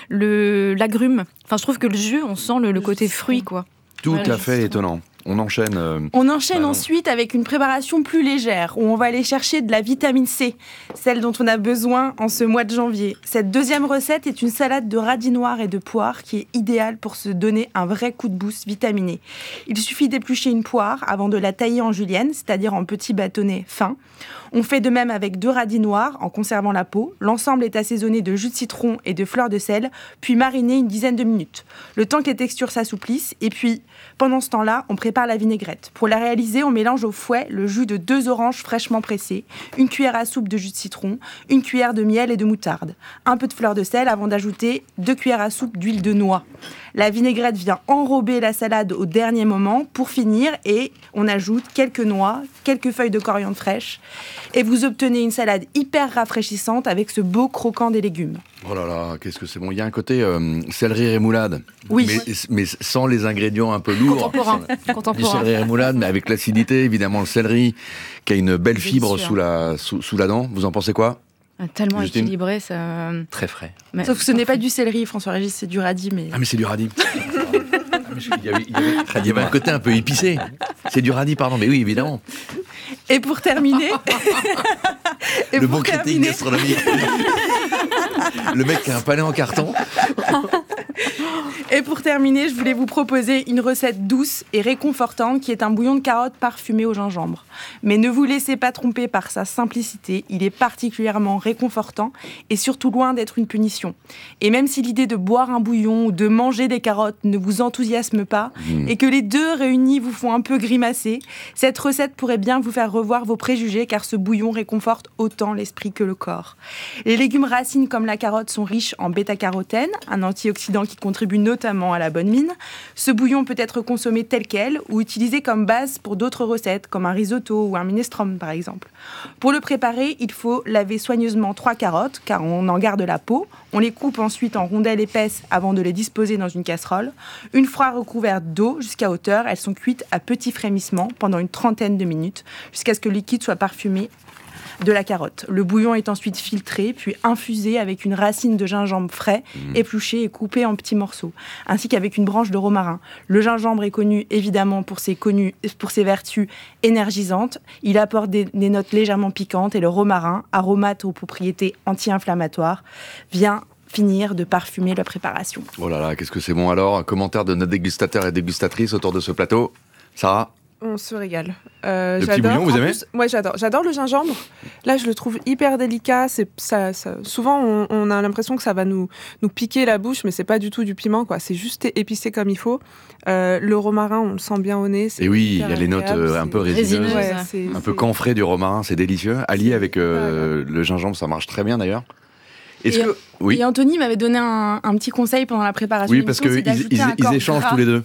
l'agrume. Enfin, je trouve que le jus, on sent le côté fruit, quoi. Tout à fait étonnant. On enchaîne. On enchaîne ensuite avec une préparation plus légère, où on va aller chercher de la vitamine C, celle dont on a besoin en ce mois de janvier. Cette deuxième recette est une salade de radis noirs et de poires qui est idéale pour se donner un vrai coup de boost vitaminé. Il suffit d'éplucher une poire avant de la tailler en julienne, c'est-à-dire en petits bâtonnets fins. On fait de même avec 2 radis noirs en conservant la peau. L'ensemble est assaisonné de jus de citron et de fleurs de sel, puis mariné une dizaine de minutes. Le temps que les textures s'assouplissent, et puis, pendant ce temps-là, on prépare la vinaigrette. Pour la réaliser, on mélange au fouet le jus de 2 oranges fraîchement pressées, une cuillère à soupe de jus de citron, une cuillère de miel et de moutarde, un peu de fleurs de sel avant d'ajouter 2 cuillères à soupe d'huile de noix. La vinaigrette vient enrober la salade au dernier moment pour finir et on ajoute quelques noix, quelques feuilles de coriandre fraîche et vous obtenez une salade hyper rafraîchissante avec ce beau croquant des légumes. Oh là là, qu'est-ce que c'est bon. Il y a un côté céleri rémoulade. Oui. Mais sans les ingrédients un peu lourds. Contemporain. Du céleri rémoulade, mais avec l'acidité, évidemment, le céleri qui a une belle fibre sous la dent. Vous en pensez quoi ? Tellement Justine. équilibré, ça... Très frais. Mais... Sauf que ce n'est pas du céleri, François Régis, c'est du radis. Mais... Ah mais c'est du radis. Il y avait un côté un peu épicé. C'est du radis, pardon, mais oui, évidemment. Et pour terminer... le bon critique gastronomique. Le mec qui a un palais en carton. Et pour terminer, je voulais vous proposer une recette douce et réconfortante qui est un bouillon de carottes parfumé au gingembre. Mais ne vous laissez pas tromper par sa simplicité, il est particulièrement réconfortant et surtout loin d'être une punition. Et même si l'idée de boire un bouillon ou de manger des carottes ne vous enthousiasme pas et que les deux réunis vous font un peu grimacer, cette recette pourrait bien vous faire revoir vos préjugés car ce bouillon réconforte autant l'esprit que le corps. Les légumes racines comme la carotte sont riches en bêta-carotène, un antioxydant qui contribue notamment à la bonne mine. Ce bouillon peut être consommé tel quel ou utilisé comme base pour d'autres recettes comme un risotto ou un minestrone par exemple. Pour le préparer, il faut laver soigneusement 3 carottes car on en garde la peau. On les coupe ensuite en rondelles épaisses avant de les disposer dans une casserole. Une fois recouvertes d'eau jusqu'à hauteur, elles sont cuites à petits frémissements pendant une trentaine de minutes jusqu'à ce que le liquide soit parfumé de la carotte. Le bouillon est ensuite filtré, puis infusé avec une racine de gingembre frais, épluché et coupé en petits morceaux, ainsi qu'avec une branche de romarin. Le gingembre est connu évidemment pour ses vertus énergisantes. Il apporte des notes légèrement piquantes et le romarin, aromate aux propriétés anti-inflammatoires, vient finir de parfumer la préparation. Oh là là, qu'est-ce que c'est bon alors. Un commentaire de notre dégustateur et dégustatrice autour de ce plateau. Sarah ? On se régale. Le petit bouillon, vous aimez ? Moi, j'adore. J'adore le gingembre. Là, je le trouve hyper délicat. Souvent, on a l'impression que ça va nous piquer la bouche, mais c'est pas du tout du piment, quoi. C'est juste épicé comme il faut. Le romarin, on le sent bien au nez. Et oui, il y a les notes un peu résineuses, un peu camphrées du romarin, c'est délicieux. Allié avec le gingembre, ça marche très bien d'ailleurs. Et Anthony m'avait donné un petit conseil pendant la préparation. Oui, parce qu'ils échangent tous les deux.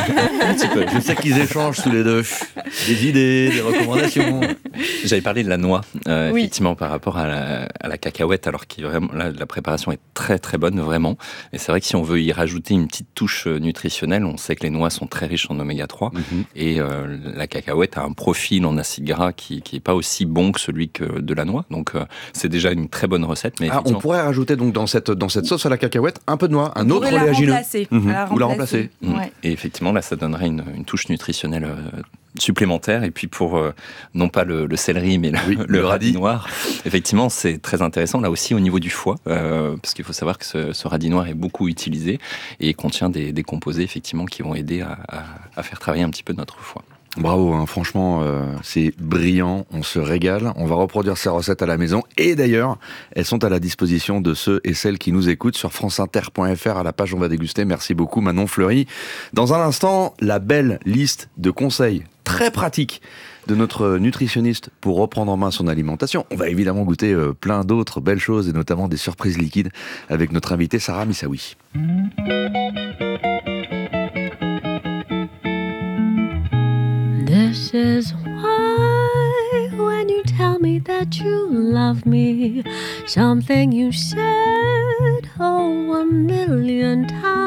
Je sais qu'ils échangent tous les deux des idées, des recommandations. J'avais parlé de la noix, effectivement, par rapport à la cacahuète, alors que vraiment, la préparation est très très bonne, vraiment. Et c'est vrai que si on veut y rajouter une petite touche nutritionnelle, on sait que les noix sont très riches en oméga 3, et la cacahuète a un profil en acide gras qui n'est pas aussi bon que celui de la noix. Donc c'est déjà une très bonne recette. Mais on pourrait rajouter donc dans cette sauce à la cacahuète un peu de noix, un autre oléagineux. Ou la remplacer. Ouais. Et effectivement, là, ça donnerait une touche nutritionnelle supplémentaire. Et puis pour, non pas le céleri, mais le radis noir, effectivement, c'est très intéressant. Là aussi, au niveau du foie, parce qu'il faut savoir que ce radis noir est beaucoup utilisé et contient des composés, effectivement, qui vont aider à faire travailler un petit peu notre foie. Bravo, hein, franchement, c'est brillant, on se régale, on va reproduire ces recettes à la maison, et d'ailleurs, elles sont à la disposition de ceux et celles qui nous écoutent sur franceinter.fr à la page On va déguster. Merci beaucoup Manon Fleury. Dans un instant, la belle liste de conseils très pratiques de notre nutritionniste pour reprendre en main son alimentation. On va évidemment goûter plein d'autres belles choses, et notamment des surprises liquides avec notre invitée Sarah Missaoui. This is why when you tell me that you love me, something you said 1,000,000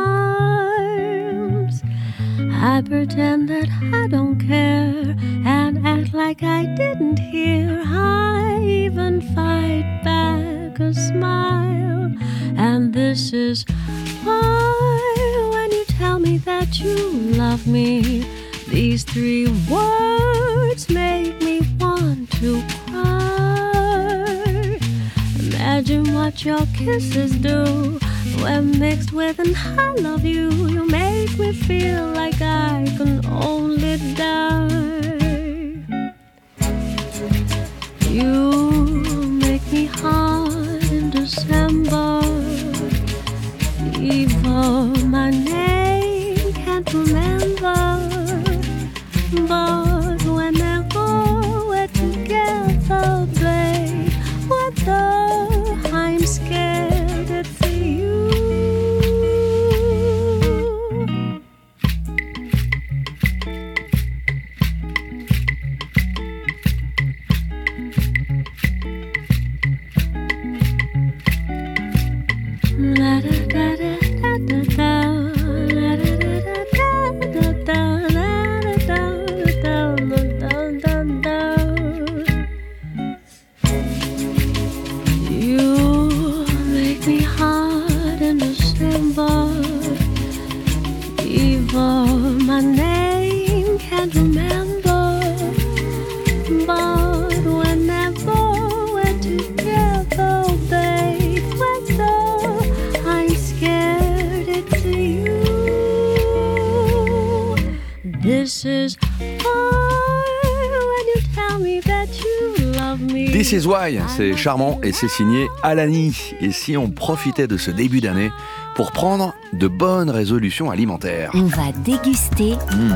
times, I pretend that I don't care and act like I didn't hear. I even fight back a smile. And this is why when you tell me that you love me, these 3 words make me want to cry. Imagine what your kisses do when mixed with an I love you. You make me feel like I can only die. You make me hot in December. Even my name can't remember. But whenever we're together, babe, whether I'm scared, it's you. La da da da da da la da da da da da. My name can't remember, but whenever we're together, babe, whether I'm scared, it's you. This is why when you tell me that you love me. This is why, c'est charmant et c'est signé Alani. Et si on profitait de ce début d'année pour prendre de bonnes résolutions alimentaires. On va déguster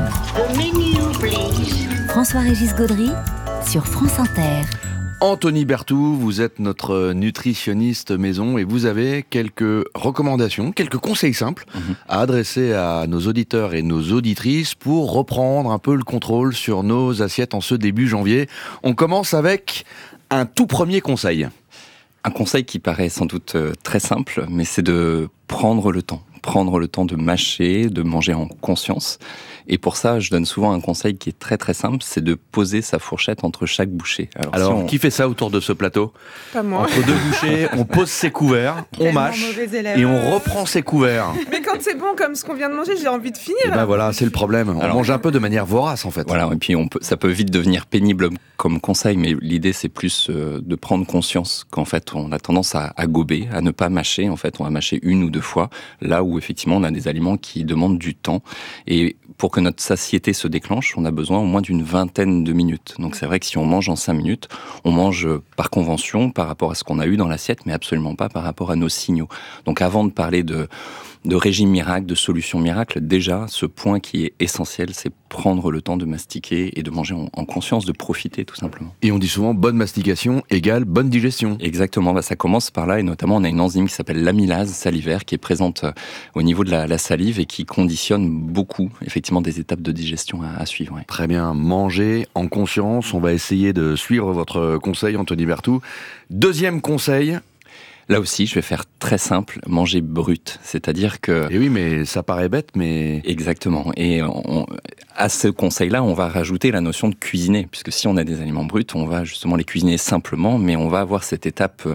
François-Régis Gaudry sur France Inter. Anthony Berthoud, vous êtes notre nutritionniste maison et vous avez quelques recommandations, quelques conseils simples à adresser à nos auditeurs et nos auditrices pour reprendre un peu le contrôle sur nos assiettes en ce début janvier. On commence avec un tout premier conseil. Un conseil qui paraît sans doute très simple, mais c'est de prendre le temps de mâcher, de manger en conscience. Et pour ça, je donne souvent un conseil qui est très très simple, c'est de poser sa fourchette entre chaque bouchée. Alors qui fait ça autour de ce plateau ? Pas moi. Entre 2 bouchées, on pose ses couverts, on mâche et on reprend ses couverts. Mais quand c'est bon comme ce qu'on vient de manger, j'ai envie de finir. Et ben voilà, c'est le problème. On mange un peu de manière vorace en fait. Voilà, et puis ça peut vite devenir pénible comme conseil, mais l'idée c'est plus de prendre conscience qu'en fait on a tendance à gober, à ne pas mâcher. En fait, on va mâcher 1 ou 2 fois, là où effectivement on a des aliments qui demandent du temps. Et pour que notre satiété se déclenche, on a besoin au moins d'une 20aine de minutes. Donc c'est vrai que si on mange en 5 minutes, on mange par convention par rapport à ce qu'on a eu dans l'assiette, mais absolument pas par rapport à nos signaux. Donc avant de parler de régime miracle, de solution miracle, déjà ce point qui est essentiel, c'est prendre le temps de mastiquer et de manger en conscience, de profiter tout simplement. Et on dit souvent bonne mastication égale bonne digestion. Exactement, ça commence par là et notamment on a une enzyme qui s'appelle l'amylase salivaire qui est présente au niveau de la salive et qui conditionne beaucoup effectivement des étapes de digestion à suivre. Ouais. Très bien, manger en conscience, on va essayer de suivre votre conseil Anthony Berthoud. Deuxième conseil. Là aussi, je vais faire très simple, manger brut. C'est-à-dire que... Et oui, mais ça paraît bête, mais... Exactement. Et à ce conseil-là, on va rajouter la notion de cuisiner, puisque si on a des aliments bruts, on va justement les cuisiner simplement, mais on va avoir cette étape,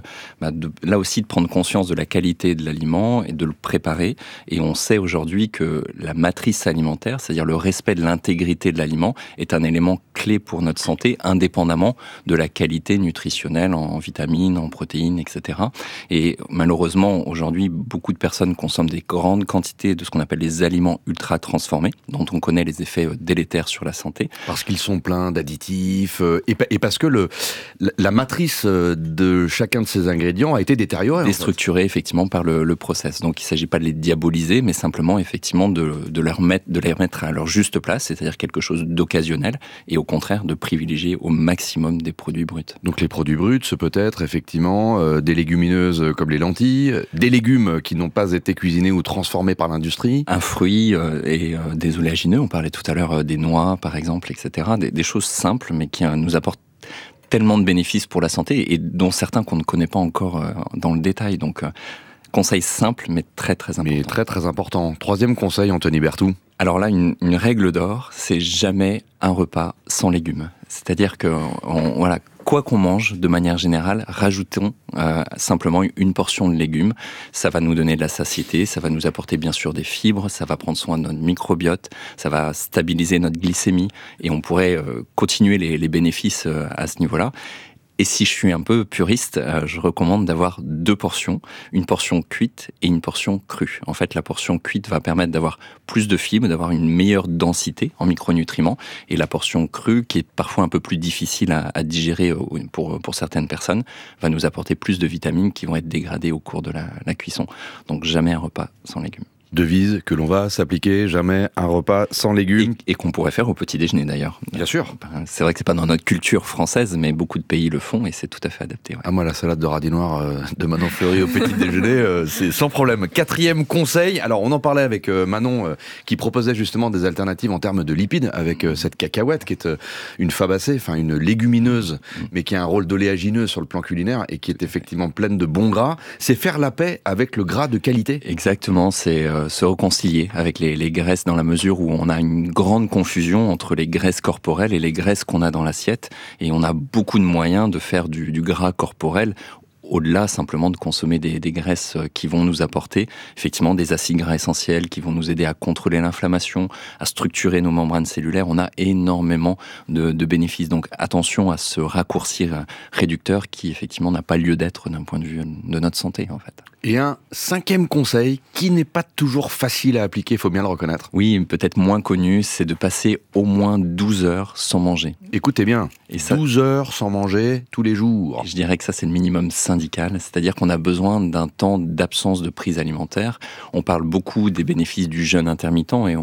là aussi, de prendre conscience de la qualité de l'aliment et de le préparer. Et on sait aujourd'hui que la matrice alimentaire, c'est-à-dire le respect de l'intégrité de l'aliment, est un élément clé pour notre santé, indépendamment de la qualité nutritionnelle en vitamines, en protéines, etc. Et malheureusement, aujourd'hui, beaucoup de personnes consomment des grandes quantités de ce qu'on appelle les aliments ultra transformés, dont on connaît les effets délétères sur la santé. Parce qu'ils sont pleins d'additifs et parce que la matrice de chacun de ces ingrédients a été détériorée. Déstructurée, effectivement, par le process. Donc il ne s'agit pas de les diaboliser, mais simplement, effectivement, de les remettre à leur juste place, c'est-à-dire quelque chose d'occasionnel, et au contraire, de privilégier au maximum des produits bruts. Donc les produits bruts, ce peut être effectivement des légumineuses comme les lentilles, des légumes qui n'ont pas été cuisinés ou transformés par l'industrie. Un fruit et des oléagineux, on parlait tout à l'heure des noix, par exemple, etc. Des choses simples, mais qui nous apportent tellement de bénéfices pour la santé, et dont certains qu'on ne connaît pas encore dans le détail. Donc, conseil simple, mais très très important. Mais très très important. Troisième conseil, Anthony Berthoud. Alors là, une règle d'or, c'est jamais un repas sans légumes. C'est-à-dire que, voilà, quoi qu'on mange, de manière générale, rajoutons simplement une portion de légumes. Ça va nous donner de la satiété, ça va nous apporter bien sûr des fibres, ça va prendre soin de notre microbiote, ça va stabiliser notre glycémie, et on pourrait continuer les bénéfices à ce niveau-là. Et si je suis un peu puriste, je recommande d'avoir 2 portions, une portion cuite et une portion crue. En fait, la portion cuite va permettre d'avoir plus de fibres, d'avoir une meilleure densité en micronutriments, et la portion crue, qui est parfois un peu plus difficile à digérer pour certaines personnes, va nous apporter plus de vitamines qui vont être dégradées au cours de la cuisson. Donc jamais un repas sans légumes. Devise que l'on va s'appliquer, jamais un repas sans légumes. Et qu'on pourrait faire au petit déjeuner d'ailleurs. Bien sûr. C'est vrai que c'est pas dans notre culture française, mais beaucoup de pays le font et c'est tout à fait adapté. Ouais. Ah, moi, la salade de radis noir de Manon Fleury au petit déjeuner, c'est sans problème. 4e conseil. Alors, on en parlait avec Manon qui proposait justement des alternatives en termes de lipides avec cette cacahuète qui est une fabacée, enfin une légumineuse, mais qui a un rôle d'oléagineux sur le plan culinaire et qui est effectivement pleine de bons gras. C'est faire la paix avec le gras de qualité. Exactement, c'est se réconcilier avec les graisses, dans la mesure où on a une grande confusion entre les graisses corporelles et les graisses qu'on a dans l'assiette, et on a beaucoup de moyens de faire du gras corporel au-delà simplement de consommer des graisses qui vont nous apporter effectivement des acides gras essentiels, qui vont nous aider à contrôler l'inflammation, à structurer nos membranes cellulaires. On a énormément de bénéfices. Donc attention à ce raccourci réducteur qui effectivement n'a pas lieu d'être d'un point de vue de notre santé en fait. Et un 5e conseil qui n'est pas toujours facile à appliquer, il faut bien le reconnaître. Oui, peut-être moins connu, c'est de passer au moins 12 heures sans manger. Écoutez bien, et ça, 12 heures sans manger tous les jours. Je dirais que ça c'est le minimum syndical, c'est-à-dire qu'on a besoin d'un temps d'absence de prise alimentaire. On parle beaucoup des bénéfices du jeûne intermittent et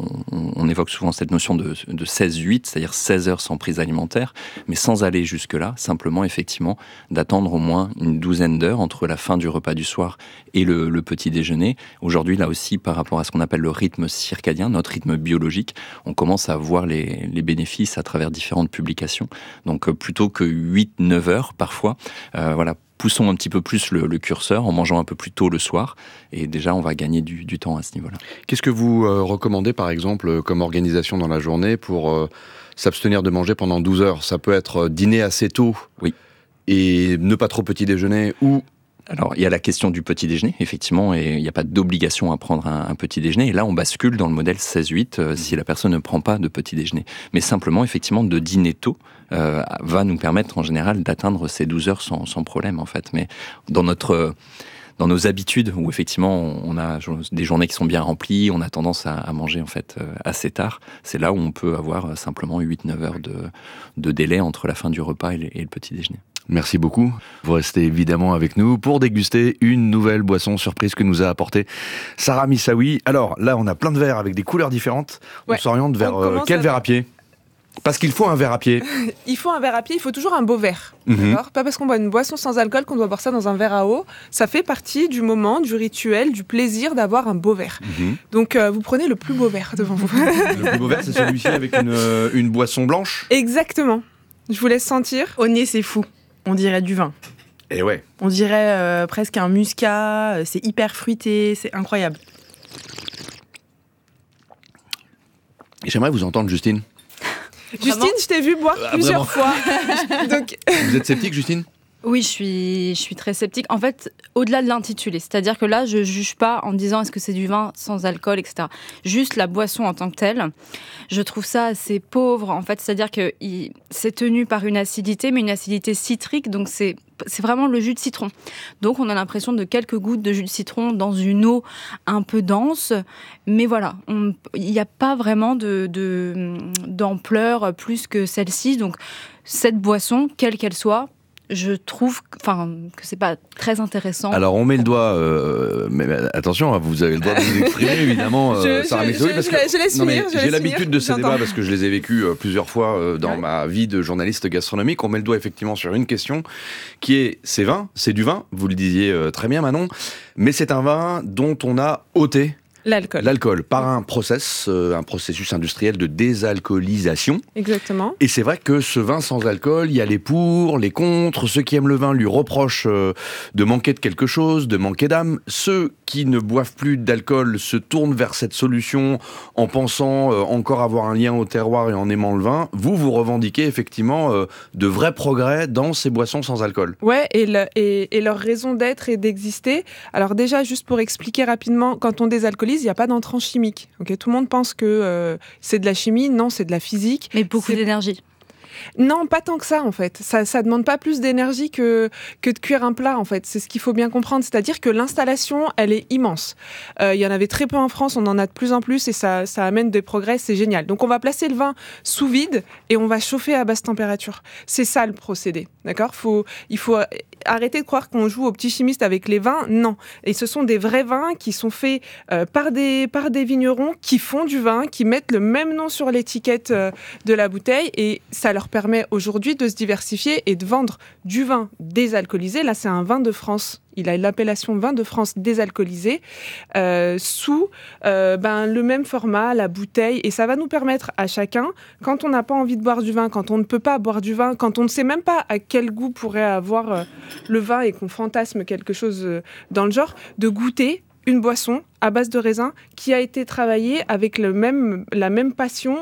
on évoque souvent cette notion de 16-8, c'est-à-dire 16 heures sans prise alimentaire, mais sans aller jusque-là, simplement effectivement d'attendre au moins une douzaine d'heures entre la fin du repas du soir et le petit déjeuner. Aujourd'hui, là aussi, par rapport à ce qu'on appelle le rythme circadien, notre rythme biologique, on commence à voir les bénéfices à travers différentes publications. Donc, plutôt que 8-9 heures, parfois, voilà, poussons un petit peu plus le curseur en mangeant un peu plus tôt le soir, et déjà, on va gagner du temps à ce niveau-là. Qu'est-ce que vous recommandez, par exemple, comme organisation dans la journée pour s'abstenir de manger pendant 12 heures ? Ça peut être dîner assez tôt, oui, et ne pas trop petit déjeuner, ou... Alors, il y a la question du petit déjeuner, effectivement, et il n'y a pas d'obligation à prendre un petit déjeuner. Et là, on bascule dans le modèle 16-8 si la personne ne prend pas de petit déjeuner. Mais simplement, effectivement, de dîner tôt va nous permettre, en général, d'atteindre ces 12 heures sans problème, en fait. Mais dans nos habitudes, où effectivement on a des journées qui sont bien remplies, on a tendance à manger en fait assez tard, c'est là où on peut avoir simplement 8-9 heures de délai entre la fin du repas et le petit déjeuner. Merci beaucoup. Vous restez évidemment avec nous pour déguster une nouvelle boisson surprise que nous a apportée Sarah Missaoui. Alors là, on a plein de verres avec des couleurs différentes. Ouais. On s'oriente vers quel verre à pied ? Parce qu'il faut un verre à pied. Il faut un verre à pied, il faut toujours un beau verre. D'accord ? Pas parce qu'on boit une boisson sans alcool qu'on doit boire ça dans un verre à eau. Ça fait partie du moment, du rituel, du plaisir d'avoir un beau verre. Donc vous prenez le plus beau verre devant vous. Le plus beau verre, c'est celui-ci avec une boisson blanche ? Exactement. Je vous laisse sentir. Au nez, c'est fou. On dirait du vin. Et ouais. On dirait presque un muscat. C'est hyper fruité, c'est incroyable. J'aimerais vous entendre, Justine. Justine, je t'ai vu boire plusieurs fois. Donc... Vous êtes sceptique, Justine ? Oui, je suis très sceptique. En fait, au-delà de l'intitulé, c'est-à-dire que là, je ne juge pas en disant est-ce que c'est du vin sans alcool, etc. Juste la boisson en tant que telle, je trouve ça assez pauvre, en fait. C'est-à-dire que c'est tenu par une acidité, mais une acidité citrique, donc c'est vraiment le jus de citron. Donc on a l'impression de quelques gouttes de jus de citron dans une eau un peu dense, mais voilà, il n'y a pas vraiment d'ampleur plus que celle-ci. Donc cette boisson, quelle qu'elle soit, je trouve que c'est pas très intéressant. Alors on met le doigt, mais attention, vous avez le droit de vous exprimer évidemment, Sarah Messaoudi, parce que j'ai l'habitude de ces débats parce que je les ai vécus plusieurs fois dans ma vie de journaliste gastronomique. On met le doigt effectivement sur une question qui est c'est du vin, vous le disiez très bien Manon, mais c'est un vin dont on a ôté l'alcool par un processus industriel de désalcoolisation. Exactement. Et c'est vrai que ce vin sans alcool, il y a les pour, les contre. Ceux qui aiment le vin lui reprochent de manquer de quelque chose, de manquer d'âme. Ceux qui ne boivent plus d'alcool se tournent vers cette solution en pensant encore avoir un lien au terroir et en aimant le vin. Vous revendiquez effectivement de vrais progrès dans ces boissons sans alcool. Ouais, et leur raison d'être et d'exister. Alors déjà, juste pour expliquer rapidement, quand on désalcoolise, il n'y a pas d'entrant chimique. Okay, tout le monde pense que c'est de la chimie. Non, c'est de la physique. Mais beaucoup d'énergie. Non, pas tant que ça en fait. Ça demande pas plus d'énergie que de cuire un plat en fait. C'est ce qu'il faut bien comprendre. C'est-à-dire que l'installation, elle est immense. Il y en avait très peu en France, on en a de plus en plus et ça amène des progrès, c'est génial. Donc on va placer le vin sous vide et on va chauffer à basse température. C'est ça le procédé, d'accord ? Il faut arrêter de croire qu'on joue aux petits chimistes avec les vins. Non. Et ce sont des vrais vins qui sont faits par des vignerons qui font du vin, qui mettent le même nom sur l'étiquette de la bouteille et ça leur permet aujourd'hui de se diversifier et de vendre du vin désalcoolisé. Là, c'est un vin de France. Il a l'appellation vin de France désalcoolisé sous le même format, la bouteille. Et ça va nous permettre à chacun, quand on n'a pas envie de boire du vin, quand on ne peut pas boire du vin, quand on ne sait même pas à quel goût pourrait avoir le vin et qu'on fantasme quelque chose dans le genre, de goûter une boisson à base de raisin qui a été travaillée avec la même passion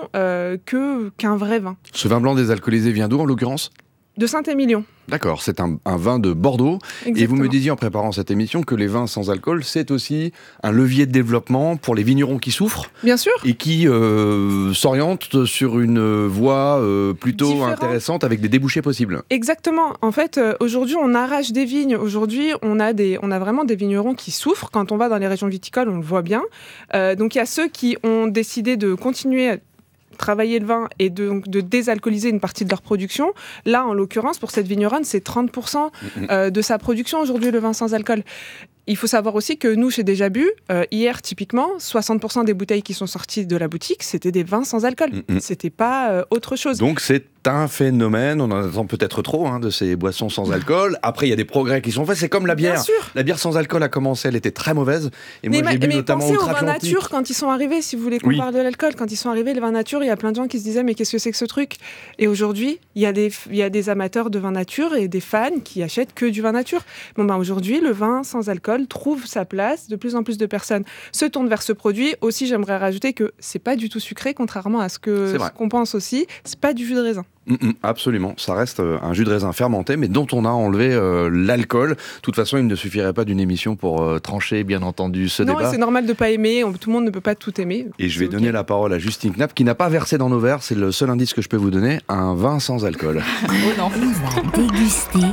qu'un vrai vin. Ce vin blanc désalcoolisé vient d'où en l'occurrence ? De Saint-Émilion. D'accord, c'est un vin de Bordeaux. Exactement. Et vous me disiez en préparant cette émission que les vins sans alcool, c'est aussi un levier de développement pour les vignerons qui souffrent. Bien sûr. Et qui s'orientent sur une voie plutôt intéressante avec des débouchés possibles. Exactement. En fait, aujourd'hui, on arrache des vignes. Aujourd'hui, on a vraiment des vignerons qui souffrent. Quand on va dans les régions viticoles, on le voit bien. Donc, il y a ceux qui ont décidé de continuer à travailler le vin et de désalcooliser une partie de leur production. Là, en l'occurrence, pour cette vigneronne, c'est 30% de sa production aujourd'hui, le vin sans alcool. Il faut savoir aussi que nous, chez Déjà Bu, hier, typiquement, 60% des bouteilles qui sont sorties de la boutique, c'était des vins sans alcool. C'était pas autre chose. Donc, c'est un phénomène. On en attend peut-être trop de ces boissons sans alcool. Après, il y a des progrès qui sont faits. C'est comme la bière. Bien sûr. La bière sans alcool a commencé, elle était très mauvaise. Et moi, j'ai bu notamment pensez aux vins outre-Atlantique. nature quand ils sont arrivés, si vous voulez qu'on parle de l'alcool. Quand ils sont arrivés, les vins nature, il y a plein de gens qui se disaient mais qu'est-ce que c'est que ce truc ? Et aujourd'hui, il y a des amateurs de vin nature et des fans qui achètent que du vin nature. Aujourd'hui, le vin sans alcool trouve sa place. De plus en plus de personnes se tournent vers ce produit. Aussi, j'aimerais rajouter que c'est pas du tout sucré, contrairement à ce qu'on pense aussi. C'est pas du jus de raisin. Absolument, ça reste un jus de raisin fermenté, mais dont on a enlevé l'alcool. De toute façon, il ne suffirait pas d'une émission pour trancher, bien entendu, ce débat. Non, c'est normal de ne pas aimer, tout le monde ne peut pas tout aimer. Et je vais donner la parole à Justine Knapp, qui n'a pas versé dans nos verres, c'est le seul indice que je peux vous donner, un vin sans alcool. On va déguster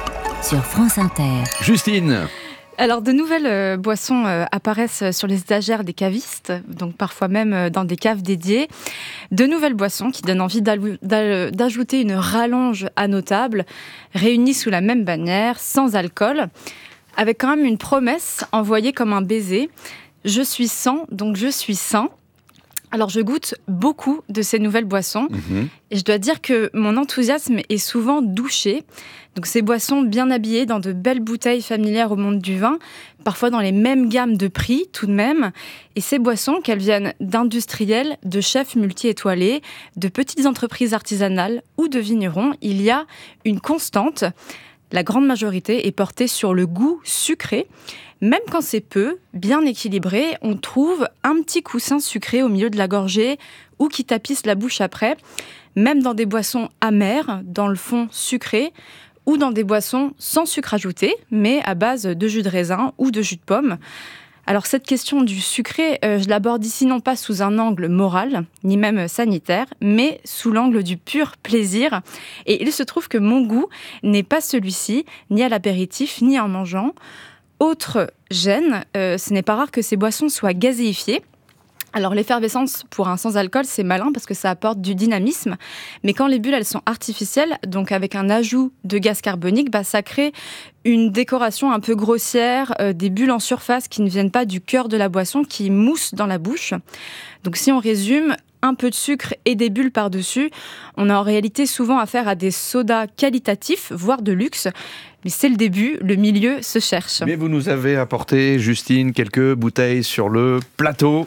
sur France Inter. Justine! Alors, de nouvelles boissons apparaissent sur les étagères des cavistes, donc parfois même dans des caves dédiées. De nouvelles boissons qui donnent envie d'ajouter une rallonge à nos tables, réunies sous la même bannière, sans alcool, avec quand même une promesse envoyée comme un baiser. Je suis sans, donc je suis sain. Alors, je goûte beaucoup de ces nouvelles boissons et je dois dire que mon enthousiasme est souvent douché. Donc, ces boissons bien habillées dans de belles bouteilles familières au monde du vin, parfois dans les mêmes gammes de prix tout de même. Et ces boissons, qu'elles viennent d'industriels, de chefs multi-étoilés, de petites entreprises artisanales ou de vignerons, il y a une constante. la grande majorité est portée sur le goût sucré. Même quand c'est peu, bien équilibré, on trouve un petit coussin sucré au milieu de la gorgée ou qui tapisse la bouche après, même dans des boissons amères, dans le fond sucré, ou dans des boissons sans sucre ajouté, mais à base de jus de raisin ou de jus de pomme. Alors cette question du sucré, je l'aborde ici non pas sous un angle moral, ni même sanitaire, mais sous l'angle du pur plaisir. Et il se trouve que mon goût n'est pas celui-ci, ni à l'apéritif, ni en mangeant. Autre gêne, ce n'est pas rare que ces boissons soient gazéifiées. Alors l'effervescence pour un sans-alcool, c'est malin parce que ça apporte du dynamisme. Mais quand les bulles, elles sont artificielles, donc avec un ajout de gaz carbonique, ça crée une décoration un peu grossière, des bulles en surface qui ne viennent pas du cœur de la boisson, qui moussent dans la bouche. Donc si on résume, un peu de sucre et des bulles par-dessus, on a en réalité souvent affaire à des sodas qualitatifs, voire de luxe. Mais c'est le début, le milieu se cherche. Mais vous nous avez apporté, Justine, quelques bouteilles sur le plateau.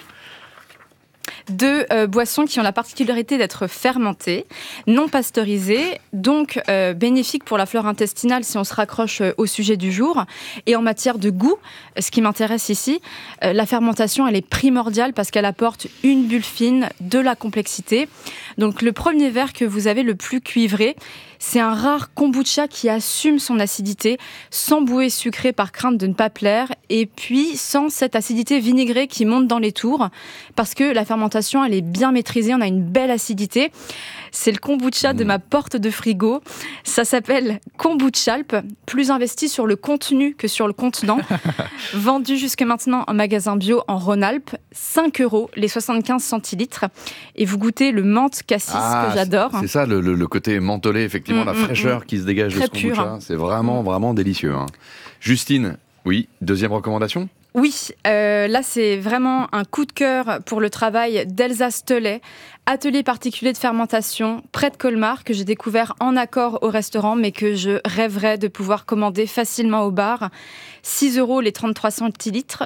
Deux boissons qui ont la particularité d'être fermentées, non pasteurisées, donc bénéfiques pour la flore intestinale si on se raccroche au sujet du jour. Et en matière de goût, ce qui m'intéresse ici, la fermentation, elle est primordiale parce qu'elle apporte une bulle fine, de la complexité. Donc le premier verre que vous avez le plus cuivré, c'est un rare kombucha qui assume son acidité, sans bouée sucrée par crainte de ne pas plaire, et puis sans cette acidité vinaigrée qui monte dans les tours, parce que la fermentation, elle est bien maîtrisée, on a une belle acidité. C'est le kombucha de ma porte de frigo. Ça s'appelle Kombuchalp, plus investi sur le contenu que sur le contenant. Vendu jusque maintenant en magasin bio en Rhône-Alpes, 5 € les 75 centilitres. Et vous goûtez le menthe cassis que j'adore. C'est ça, le côté mentholé, effectivement, la fraîcheur qui se dégage de ce kombucha. C'est vraiment, vraiment délicieux. Hein. Justine, oui, deuxième recommandation ? Oui, là c'est vraiment un coup de cœur pour le travail d'Elsa Steulet, atelier particulier de fermentation près de Colmar, que j'ai découvert en accord au restaurant, mais que je rêverais de pouvoir commander facilement au bar. 6 € les 33 centilitres,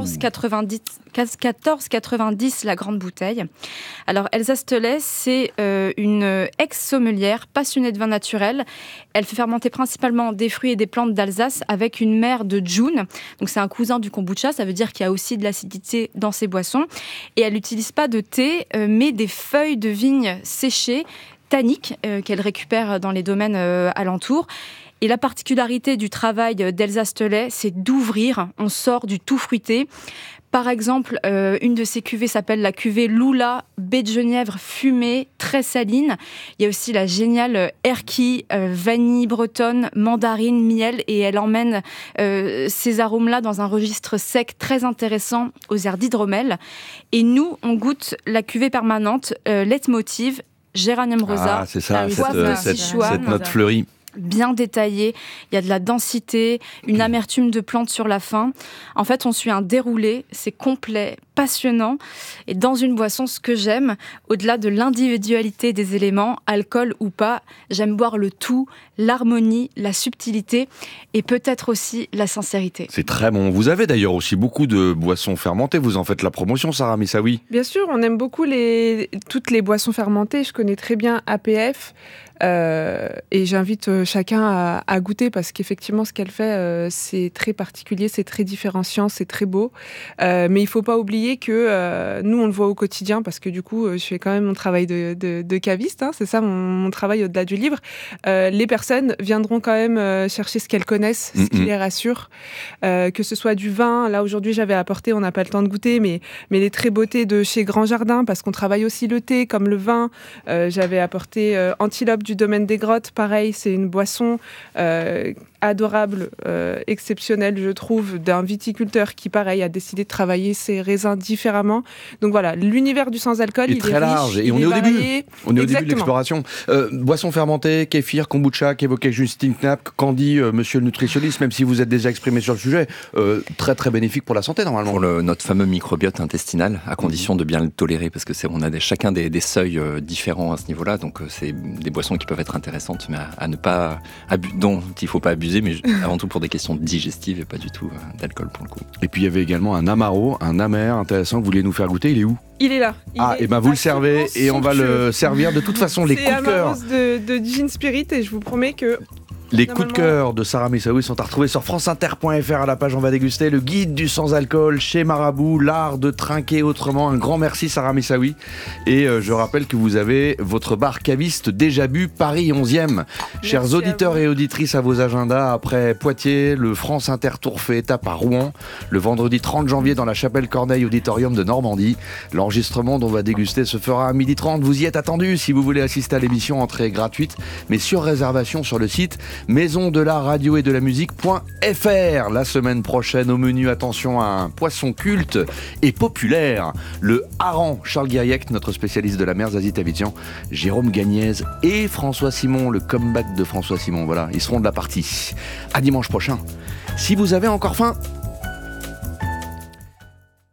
14,90 la grande bouteille. Alors Elsa Steulet, c'est une ex-sommelière passionnée de vin naturel. Elle fait fermenter principalement des fruits et des plantes d'Alsace avec une mère de June. Donc c'est un cousin du kombucha, ça veut dire qu'il y a aussi de l'acidité dans ses boissons. Et elle n'utilise pas de thé, mais des feuilles de vigne séchées, tanniques, qu'elle récupère dans les domaines alentours. Et la particularité du travail d'Elsa Steulet, c'est d'ouvrir. On sort du tout fruité. Par exemple, une de ces cuvées s'appelle la cuvée Lula, baie de genièvre fumée, très saline. Il y a aussi la géniale Erki, vanille bretonne, mandarine, miel, et elle emmène ces arômes-là dans un registre sec très intéressant aux airs d'hydromel. Et nous, on goûte la cuvée permanente, leitmotiv, géranium rosa, c'est ça, cette note fleurie. Bien détaillé, il y a de la densité, une amertume de plantes sur la fin. En fait, on suit un déroulé, c'est complet, passionnant. Et dans une boisson, ce que j'aime, au-delà de l'individualité des éléments, alcool ou pas, j'aime boire le tout, l'harmonie, la subtilité et peut-être aussi la sincérité. C'est très bon. Vous avez d'ailleurs aussi beaucoup de boissons fermentées. Vous en faites la promotion, Sarah Missaoui. Bien sûr, on aime beaucoup toutes les boissons fermentées. Je connais très bien APF. Et j'invite chacun à goûter parce qu'effectivement ce qu'elle fait c'est très particulier, c'est très différenciant, c'est très beau, mais il faut pas oublier que nous on le voit au quotidien parce que du coup je fais quand même mon travail de caviste, hein, c'est ça mon travail au-delà du livre. Les personnes viendront quand même chercher ce qu'elles connaissent, ce qui les rassure, que ce soit du vin. Là aujourd'hui j'avais apporté, on n'a pas le temps de goûter, mais les très beautés de chez Grand Jardin parce qu'on travaille aussi le thé comme le vin. J'avais apporté Antilope du domaine des grottes, pareil, c'est une boisson adorable, exceptionnelle, je trouve, d'un viticulteur qui, pareil, a décidé de travailler ses raisins différemment. Donc voilà, l'univers du sans-alcool, il est très large, et on est au début. On est au début de l'exploration. Boissons fermentées, kéfir, kombucha, qu'évoquait Justine Knapp, qu'en dit monsieur le nutritionniste, même si vous êtes déjà exprimé sur le sujet, très très bénéfique pour la santé normalement. Pour notre fameux microbiote intestinal, à condition de bien le tolérer, parce que on a chacun des seuils différents à ce niveau-là, donc c'est des boissons qui peuvent être intéressantes, mais à ne pas dont il ne faut pas abuser, mais avant tout pour des questions digestives et pas du tout d'alcool pour le coup. Et puis il y avait également un amaro, un amer intéressant que vous vouliez nous faire goûter. Il est où ? Il est là. Et ben vous le servez et on va le servir de toute façon. Les coups de cœur. C'est Amaros de Gin Spirit et je vous promets que Les coups de cœur de Sarah Moussaoui sont à retrouver sur franceinter.fr à la page On va déguster, le guide du sans-alcool chez Marabout, l'art de trinquer autrement. Un grand merci Sarah Moussaoui. Et je rappelle que vous avez votre bar caviste Déjà Bu Paris 11e. Chers auditeurs et auditrices, à vos agendas, après Poitiers, le France Inter Tour fait étape à Rouen, le vendredi 30 janvier dans la Chapelle Corneille Auditorium de Normandie. L'enregistrement d'On va déguster se fera à 12h30. Vous y êtes attendus si vous voulez assister à l'émission, entrée gratuite, mais sur réservation sur le site maison de la radio et de la musique.fr. La semaine prochaine au menu, attention à un poisson culte et populaire, le hareng. Charles Guiriec, notre spécialiste de la mer, Zazie Tavidzian, Jérôme Gagnez et François Simon, le comeback de François Simon. Voilà, ils seront de la partie. À dimanche prochain. Si vous avez encore faim.